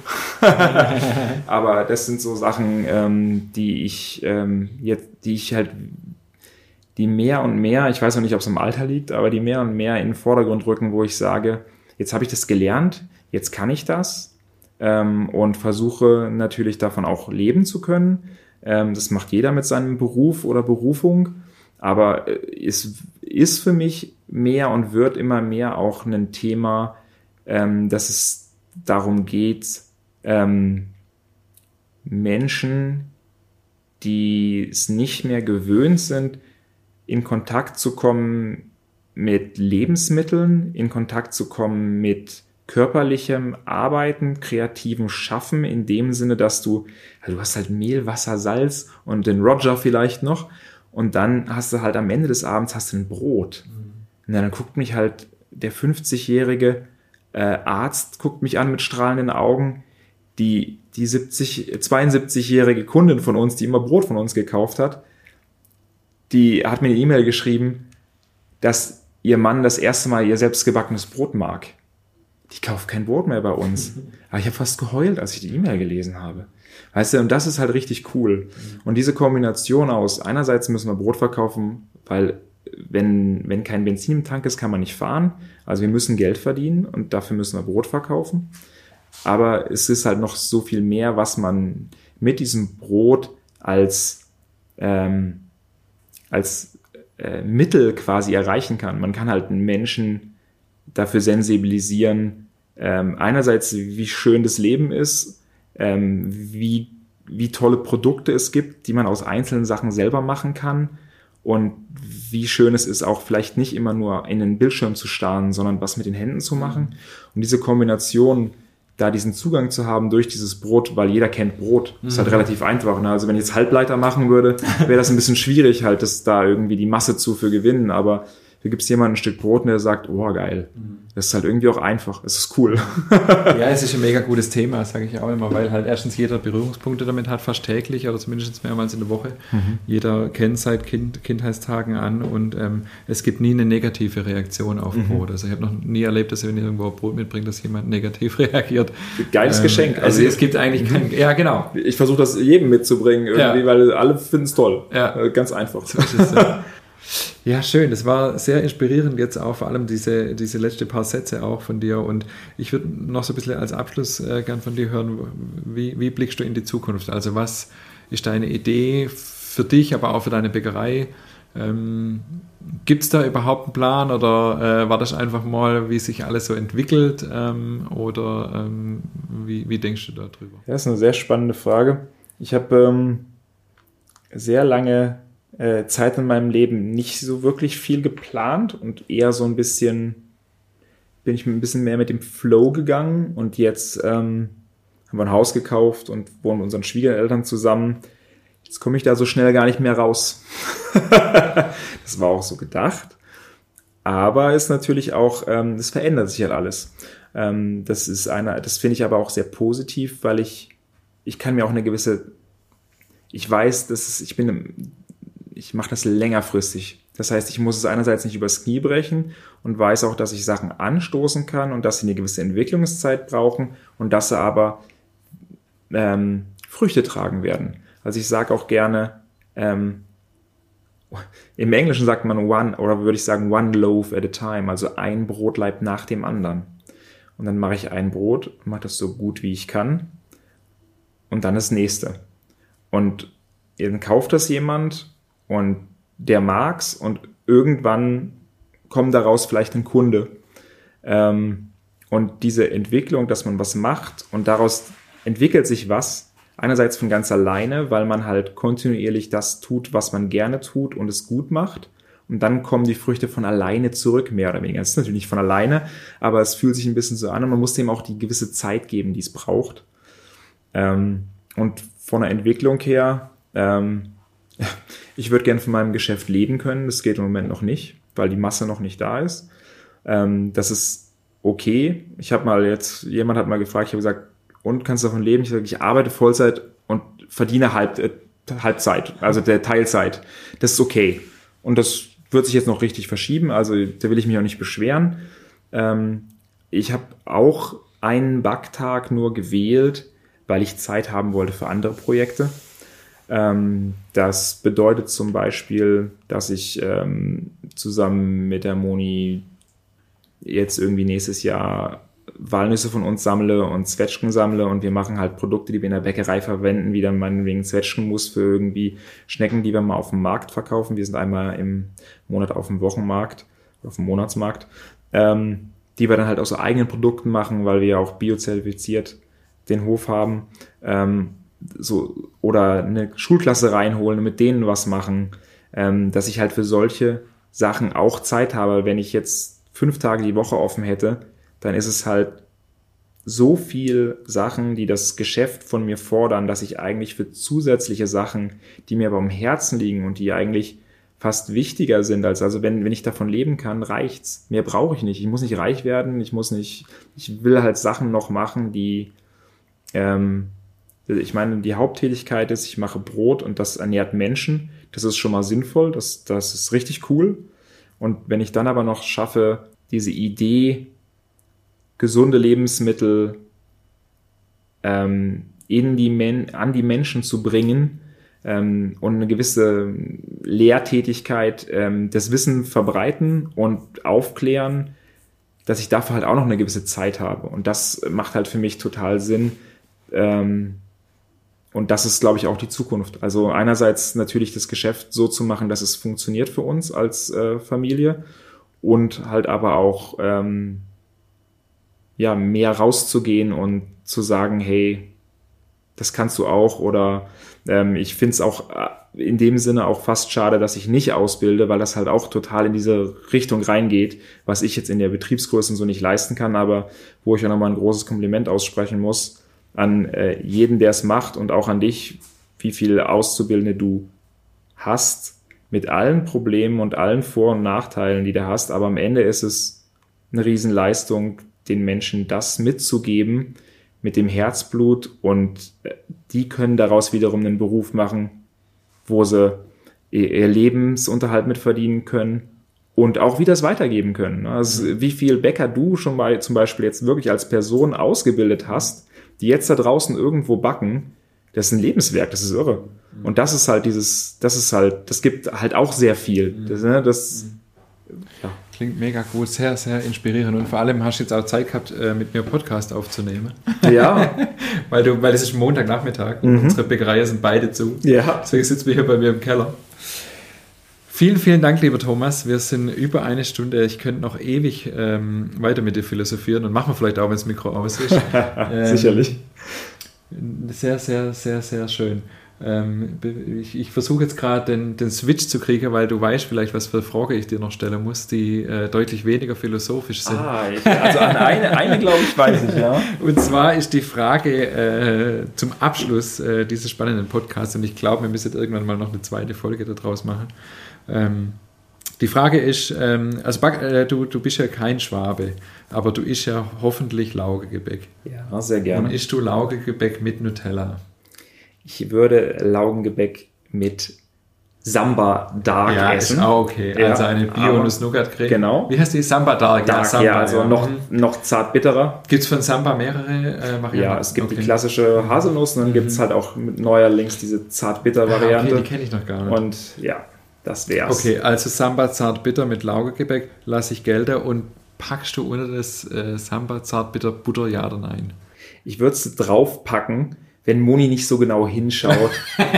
Aber das sind so Sachen, ähm, die ich ähm, jetzt, die ich halt, die mehr und mehr, ich weiß noch nicht, ob es am Alter liegt, aber die mehr und mehr in den Vordergrund rücken, wo ich sage, jetzt habe ich das gelernt, jetzt kann ich das ähm, und versuche natürlich davon auch leben zu können. Ähm, das macht jeder mit seinem Beruf oder Berufung, aber es ist für mich mehr und wird immer mehr auch ein Thema, Ähm, dass es darum geht, ähm, Menschen, die es nicht mehr gewöhnt sind, in Kontakt zu kommen mit Lebensmitteln, in Kontakt zu kommen mit körperlichem Arbeiten, kreativem Schaffen, in dem Sinne, dass du, also du hast halt Mehl, Wasser, Salz und den Roger vielleicht noch und dann hast du halt am Ende des Abends hast du ein Brot. Mhm. Und dann guckt mich halt der fünfzigjährige Äh, Arzt guckt mich an mit strahlenden Augen, die, die siebzig, zweiundsiebzigjährige Kundin von uns, die immer Brot von uns gekauft hat, die hat mir eine E-Mail geschrieben, dass ihr Mann das erste Mal ihr selbstgebackenes Brot mag. Die kauft kein Brot mehr bei uns. Aber ich habe fast geheult, als ich die E-Mail gelesen habe. Weißt du, und das ist halt richtig cool. Und diese Kombination aus, einerseits müssen wir Brot verkaufen, weil wenn, wenn kein Benzin im Tank ist, kann man nicht fahren. Also wir müssen Geld verdienen und dafür müssen wir Brot verkaufen. Aber es ist halt noch so viel mehr, was man mit diesem Brot als, ähm, als äh, Mittel quasi erreichen kann. Man kann halt einen Menschen dafür sensibilisieren, ähm, einerseits wie schön das Leben ist, ähm, wie, wie tolle Produkte es gibt, die man aus einzelnen Sachen selber machen kann. Und wie schön es ist, auch vielleicht nicht immer nur in den Bildschirm zu starren, sondern was mit den Händen zu machen. Und diese Kombination, da diesen Zugang zu haben durch dieses Brot, weil jeder kennt Brot, ist halt mhm. relativ einfach. Ne? Also wenn ich jetzt Halbleiter machen würde, wäre das ein bisschen schwierig, halt das da irgendwie die Masse zu für gewinnen. Aber hier gibt es jemanden ein Stück Brot, der sagt, oh geil. Mhm. Das ist halt irgendwie auch einfach. Es ist cool. Ja, es ist ein mega gutes Thema, sage ich auch immer, weil halt erstens jeder Berührungspunkte damit hat, fast täglich oder zumindest mehrmals in der Woche. Mhm. Jeder kennt seit kind, Kindheitstagen an und ähm, es gibt nie eine negative Reaktion auf mhm. Brot. Also ich habe noch nie erlebt, dass wenn ich irgendwo Brot mitbringe, dass jemand negativ reagiert. Geiles ähm, Geschenk. Also, also es gibt eigentlich kein... Ja, genau. Ich versuche das jedem mitzubringen, irgendwie, ja. weil alle finden es toll. Ja. Ganz einfach. So ist es, ja. Ja, schön. Das war sehr inspirierend jetzt auch, vor allem diese, diese letzten paar Sätze auch von dir. Und ich würde noch so ein bisschen als Abschluss äh, gern von dir hören, wie, wie blickst du in die Zukunft? Also was ist deine Idee für dich, aber auch für deine Bäckerei? Ähm, gibt es da überhaupt einen Plan oder äh, war das einfach mal, wie sich alles so entwickelt? Ähm, oder ähm, wie, wie denkst du darüber? Ja, das ist eine sehr spannende Frage. Ich habe ähm, sehr lange Zeit in meinem Leben nicht so wirklich viel geplant und eher so ein bisschen, bin ich ein bisschen mehr mit dem Flow gegangen und jetzt ähm, haben wir ein Haus gekauft und wohnen mit unseren Schwiegereltern zusammen. Jetzt komme ich da so schnell gar nicht mehr raus. Das war auch so gedacht. Aber ist natürlich auch, ähm, das verändert sich halt alles. Ähm, das ist eine, das finde ich aber auch sehr positiv, weil ich, ich kann mir auch eine gewisse, ich weiß, dass es, ich bin, ich mache das längerfristig. Das heißt, ich muss es einerseits nicht übers Knie brechen und weiß auch, dass ich Sachen anstoßen kann und dass sie eine gewisse Entwicklungszeit brauchen und dass sie aber ähm, Früchte tragen werden. Also ich sage auch gerne, ähm, im Englischen sagt man one, oder würde ich sagen one loaf at a time, also ein Brotlaib nach dem anderen. Und dann mache ich ein Brot, mache das so gut wie ich kann und dann das nächste. Und dann kauft das jemand und der mag's und irgendwann kommt daraus vielleicht ein Kunde. Ähm, und diese Entwicklung, dass man was macht und daraus entwickelt sich was, einerseits von ganz alleine, weil man halt kontinuierlich das tut, was man gerne tut und es gut macht. Und dann kommen die Früchte von alleine zurück, mehr oder weniger. Es ist natürlich nicht von alleine, aber es fühlt sich ein bisschen so an und man muss dem auch die gewisse Zeit geben, die es braucht. Ähm, und von der Entwicklung her, ähm, ich würde gerne von meinem Geschäft leben können. Das geht im Moment noch nicht, weil die Masse noch nicht da ist. Ähm, das ist okay. Ich habe mal jetzt, jemand hat mal gefragt, ich habe gesagt, und kannst du davon leben? Ich sage, ich arbeite Vollzeit und verdiene halb, äh, Halbzeit, also der Teilzeit. Das ist okay. Und das wird sich jetzt noch richtig verschieben, also da will ich mich auch nicht beschweren. Ähm, ich habe auch einen Backtag nur gewählt, weil ich Zeit haben wollte für andere Projekte. Ähm, das bedeutet zum Beispiel, dass ich ähm, zusammen mit der Moni jetzt irgendwie nächstes Jahr Walnüsse von uns sammle und Zwetschgen sammle und wir machen halt Produkte, die wir in der Bäckerei verwenden, wie dann meinetwegen Zwetschgenmus für irgendwie Schnecken, die wir mal auf dem Markt verkaufen. Wir sind einmal im Monat auf dem Wochenmarkt, auf dem Monatsmarkt, ähm, die wir dann halt aus so eigenen Produkten machen, weil wir ja auch biozertifiziert den Hof haben, ähm, so, oder eine Schulklasse reinholen und mit denen was machen, ähm, dass ich halt für solche Sachen auch Zeit habe. Wenn ich jetzt fünf Tage die Woche offen hätte, dann ist es halt so viel Sachen, die das Geschäft von mir fordern, dass ich eigentlich für zusätzliche Sachen, die mir aber am Herzen liegen und die eigentlich fast wichtiger sind, als also wenn, wenn ich davon leben kann, reicht's. Mehr brauche ich nicht. Ich muss nicht reich werden, ich muss nicht, ich will halt Sachen noch machen, die, ähm, ich meine, die Haupttätigkeit ist, ich mache Brot und das ernährt Menschen. Das ist schon mal sinnvoll, das, das ist richtig cool. Und wenn ich dann aber noch schaffe, diese Idee, gesunde Lebensmittel ähm, in die Men- an die Menschen zu bringen ähm, und eine gewisse Lehrtätigkeit, ähm, das Wissen verbreiten und aufklären, dass ich dafür halt auch noch eine gewisse Zeit habe. Und das macht halt für mich total Sinn. Ähm, und das ist, glaube ich, auch die Zukunft. Also einerseits natürlich das Geschäft so zu machen, dass es funktioniert für uns als äh, Familie und halt aber auch ähm, ja, mehr rauszugehen und zu sagen, hey, das kannst du auch, oder ähm, ich finde es auch in dem Sinne auch fast schade, dass ich nicht ausbilde, weil das halt auch total in diese Richtung reingeht, was ich jetzt in der Betriebsgröße so nicht leisten kann, aber wo ich auch nochmal ein großes Kompliment aussprechen muss an äh, jeden, der es macht und auch an dich, wie viele Auszubildende du hast, mit allen Problemen und allen Vor- und Nachteilen, die du hast, aber am Ende ist es eine Riesenleistung, den Menschen das mitzugeben mit dem Herzblut und die können daraus wiederum einen Beruf machen, wo sie ihr Lebensunterhalt mitverdienen können und auch wieder das weitergeben können. Also wie viel Bäcker du schon mal zum Beispiel jetzt wirklich als Person ausgebildet hast, die jetzt da draußen irgendwo backen, das ist ein Lebenswerk, das ist irre. Und das ist halt dieses, das ist halt, das gibt halt auch sehr viel. Das, ne, das ja. Klingt mega gut, sehr, sehr inspirierend. Und vor allem hast du jetzt auch Zeit gehabt, mit mir Podcast aufzunehmen. Ja. weil du, weil es ist Montagnachmittag und mhm. unsere Bäckereien sind beide zu. Ja. Deswegen sitzen wir hier bei mir im Keller. Vielen, vielen Dank, lieber Thomas. Wir sind über eine Stunde. Ich könnte noch ewig ähm, weiter mit dir philosophieren und machen wir vielleicht auch, wenn das Mikro aus ist. ähm, Sicherlich. Sehr, sehr, sehr, sehr schön. Ähm, ich, ich versuche jetzt gerade den, den Switch zu kriegen, weil du weißt vielleicht, was für Fragen ich dir noch stellen muss, die äh, deutlich weniger philosophisch sind. Ah, also an eine, eine glaube ich, weiß ich, ja. Und zwar ist die Frage äh, zum Abschluss äh, dieses spannenden Podcasts, und ich glaube, wir müssen irgendwann mal noch eine zweite Folge daraus machen. Ähm, die Frage ist, ähm, also äh, du, du bist ja kein Schwabe, aber du isst ja hoffentlich Laugengebäck. Ja, sehr gerne. Und isst du Laugengebäck mit Nutella? Ich würde Laugengebäck mit Samba Dark ja, essen. Ist auch okay. Ja, also eine Bio-Nuss-Nougat-Creme. Genau. Wie heißt die? Samba Dark. Dark, ja, Samba, ja, also ja. noch, noch zart bitterer. Gibt es von Samba mehrere äh, Varianten? Ja, es gibt okay. die klassische Haselnuss und dann mhm. gibt es halt auch mit neuerlings diese zart-bitter-Variante. Ah, okay, die kenne ich noch gar nicht. Und ja, das wär's. Okay, also Samba zart-bitter mit Laugengebäck lasse ich gelten und packst du unter das äh, Samba zart-bitter Butter, ja oder nein? Ich würde es draufpacken, wenn Moni nicht so genau hinschaut.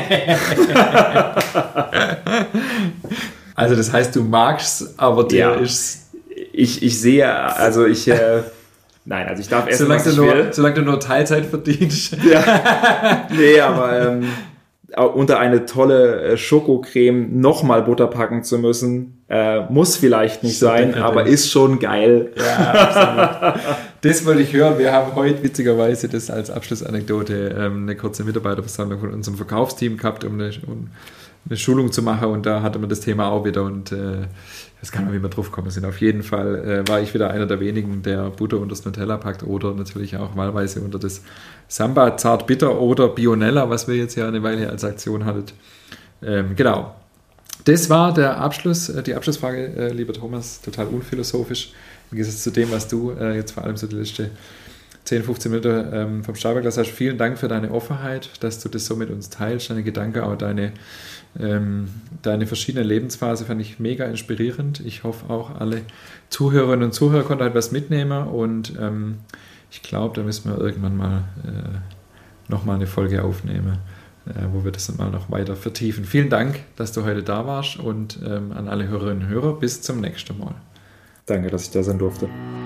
Also das heißt, du magst, aber dir ja. ist... Ich, ich sehe, also ich... Äh, nein, also ich darf essen, solange was ich du nur, will. Solange du nur Teilzeit verdienst. Ja. Nee, aber ähm, unter eine tolle Schokocreme nochmal Butter packen zu müssen, äh, muss vielleicht nicht sein, aber ist schon geil. Ja, absolut. Das wollte ich hören. Wir haben heute witzigerweise das als Abschlussanekdote ähm, eine kurze Mitarbeiterversammlung von unserem Verkaufsteam gehabt, um eine, um eine Schulung zu machen, und da hatte man das Thema auch wieder, und äh, das kann man, wie wir drauf kommen sind. Auf jeden Fall äh, war ich wieder einer der wenigen, der Butter unter das Nutella packt oder natürlich auch wahlweise unter das Samba zart bitter oder Bionella, was wir jetzt ja eine Weile als Aktion hatten. Ähm, genau. Das war der Abschluss, äh, die Abschlussfrage, äh, lieber Thomas, total unphilosophisch, im Gegensatz zu dem, was du äh, jetzt vor allem so die letzte zehn, fünfzehn Minuten ähm, vom Startberg hast. Vielen Dank für deine Offenheit, dass du das so mit uns teilst, deine Gedanken, auch deine, ähm, deine verschiedene Lebensphase fand ich mega inspirierend. Ich hoffe auch, alle Zuhörerinnen und Zuhörer konnten halt was mitnehmen, und ähm, ich glaube, da müssen wir irgendwann mal äh, nochmal eine Folge aufnehmen, äh, wo wir das dann mal noch weiter vertiefen. Vielen Dank, dass du heute da warst, und ähm, an alle Hörerinnen und Hörer, bis zum nächsten Mal. Danke, dass ich da sein durfte.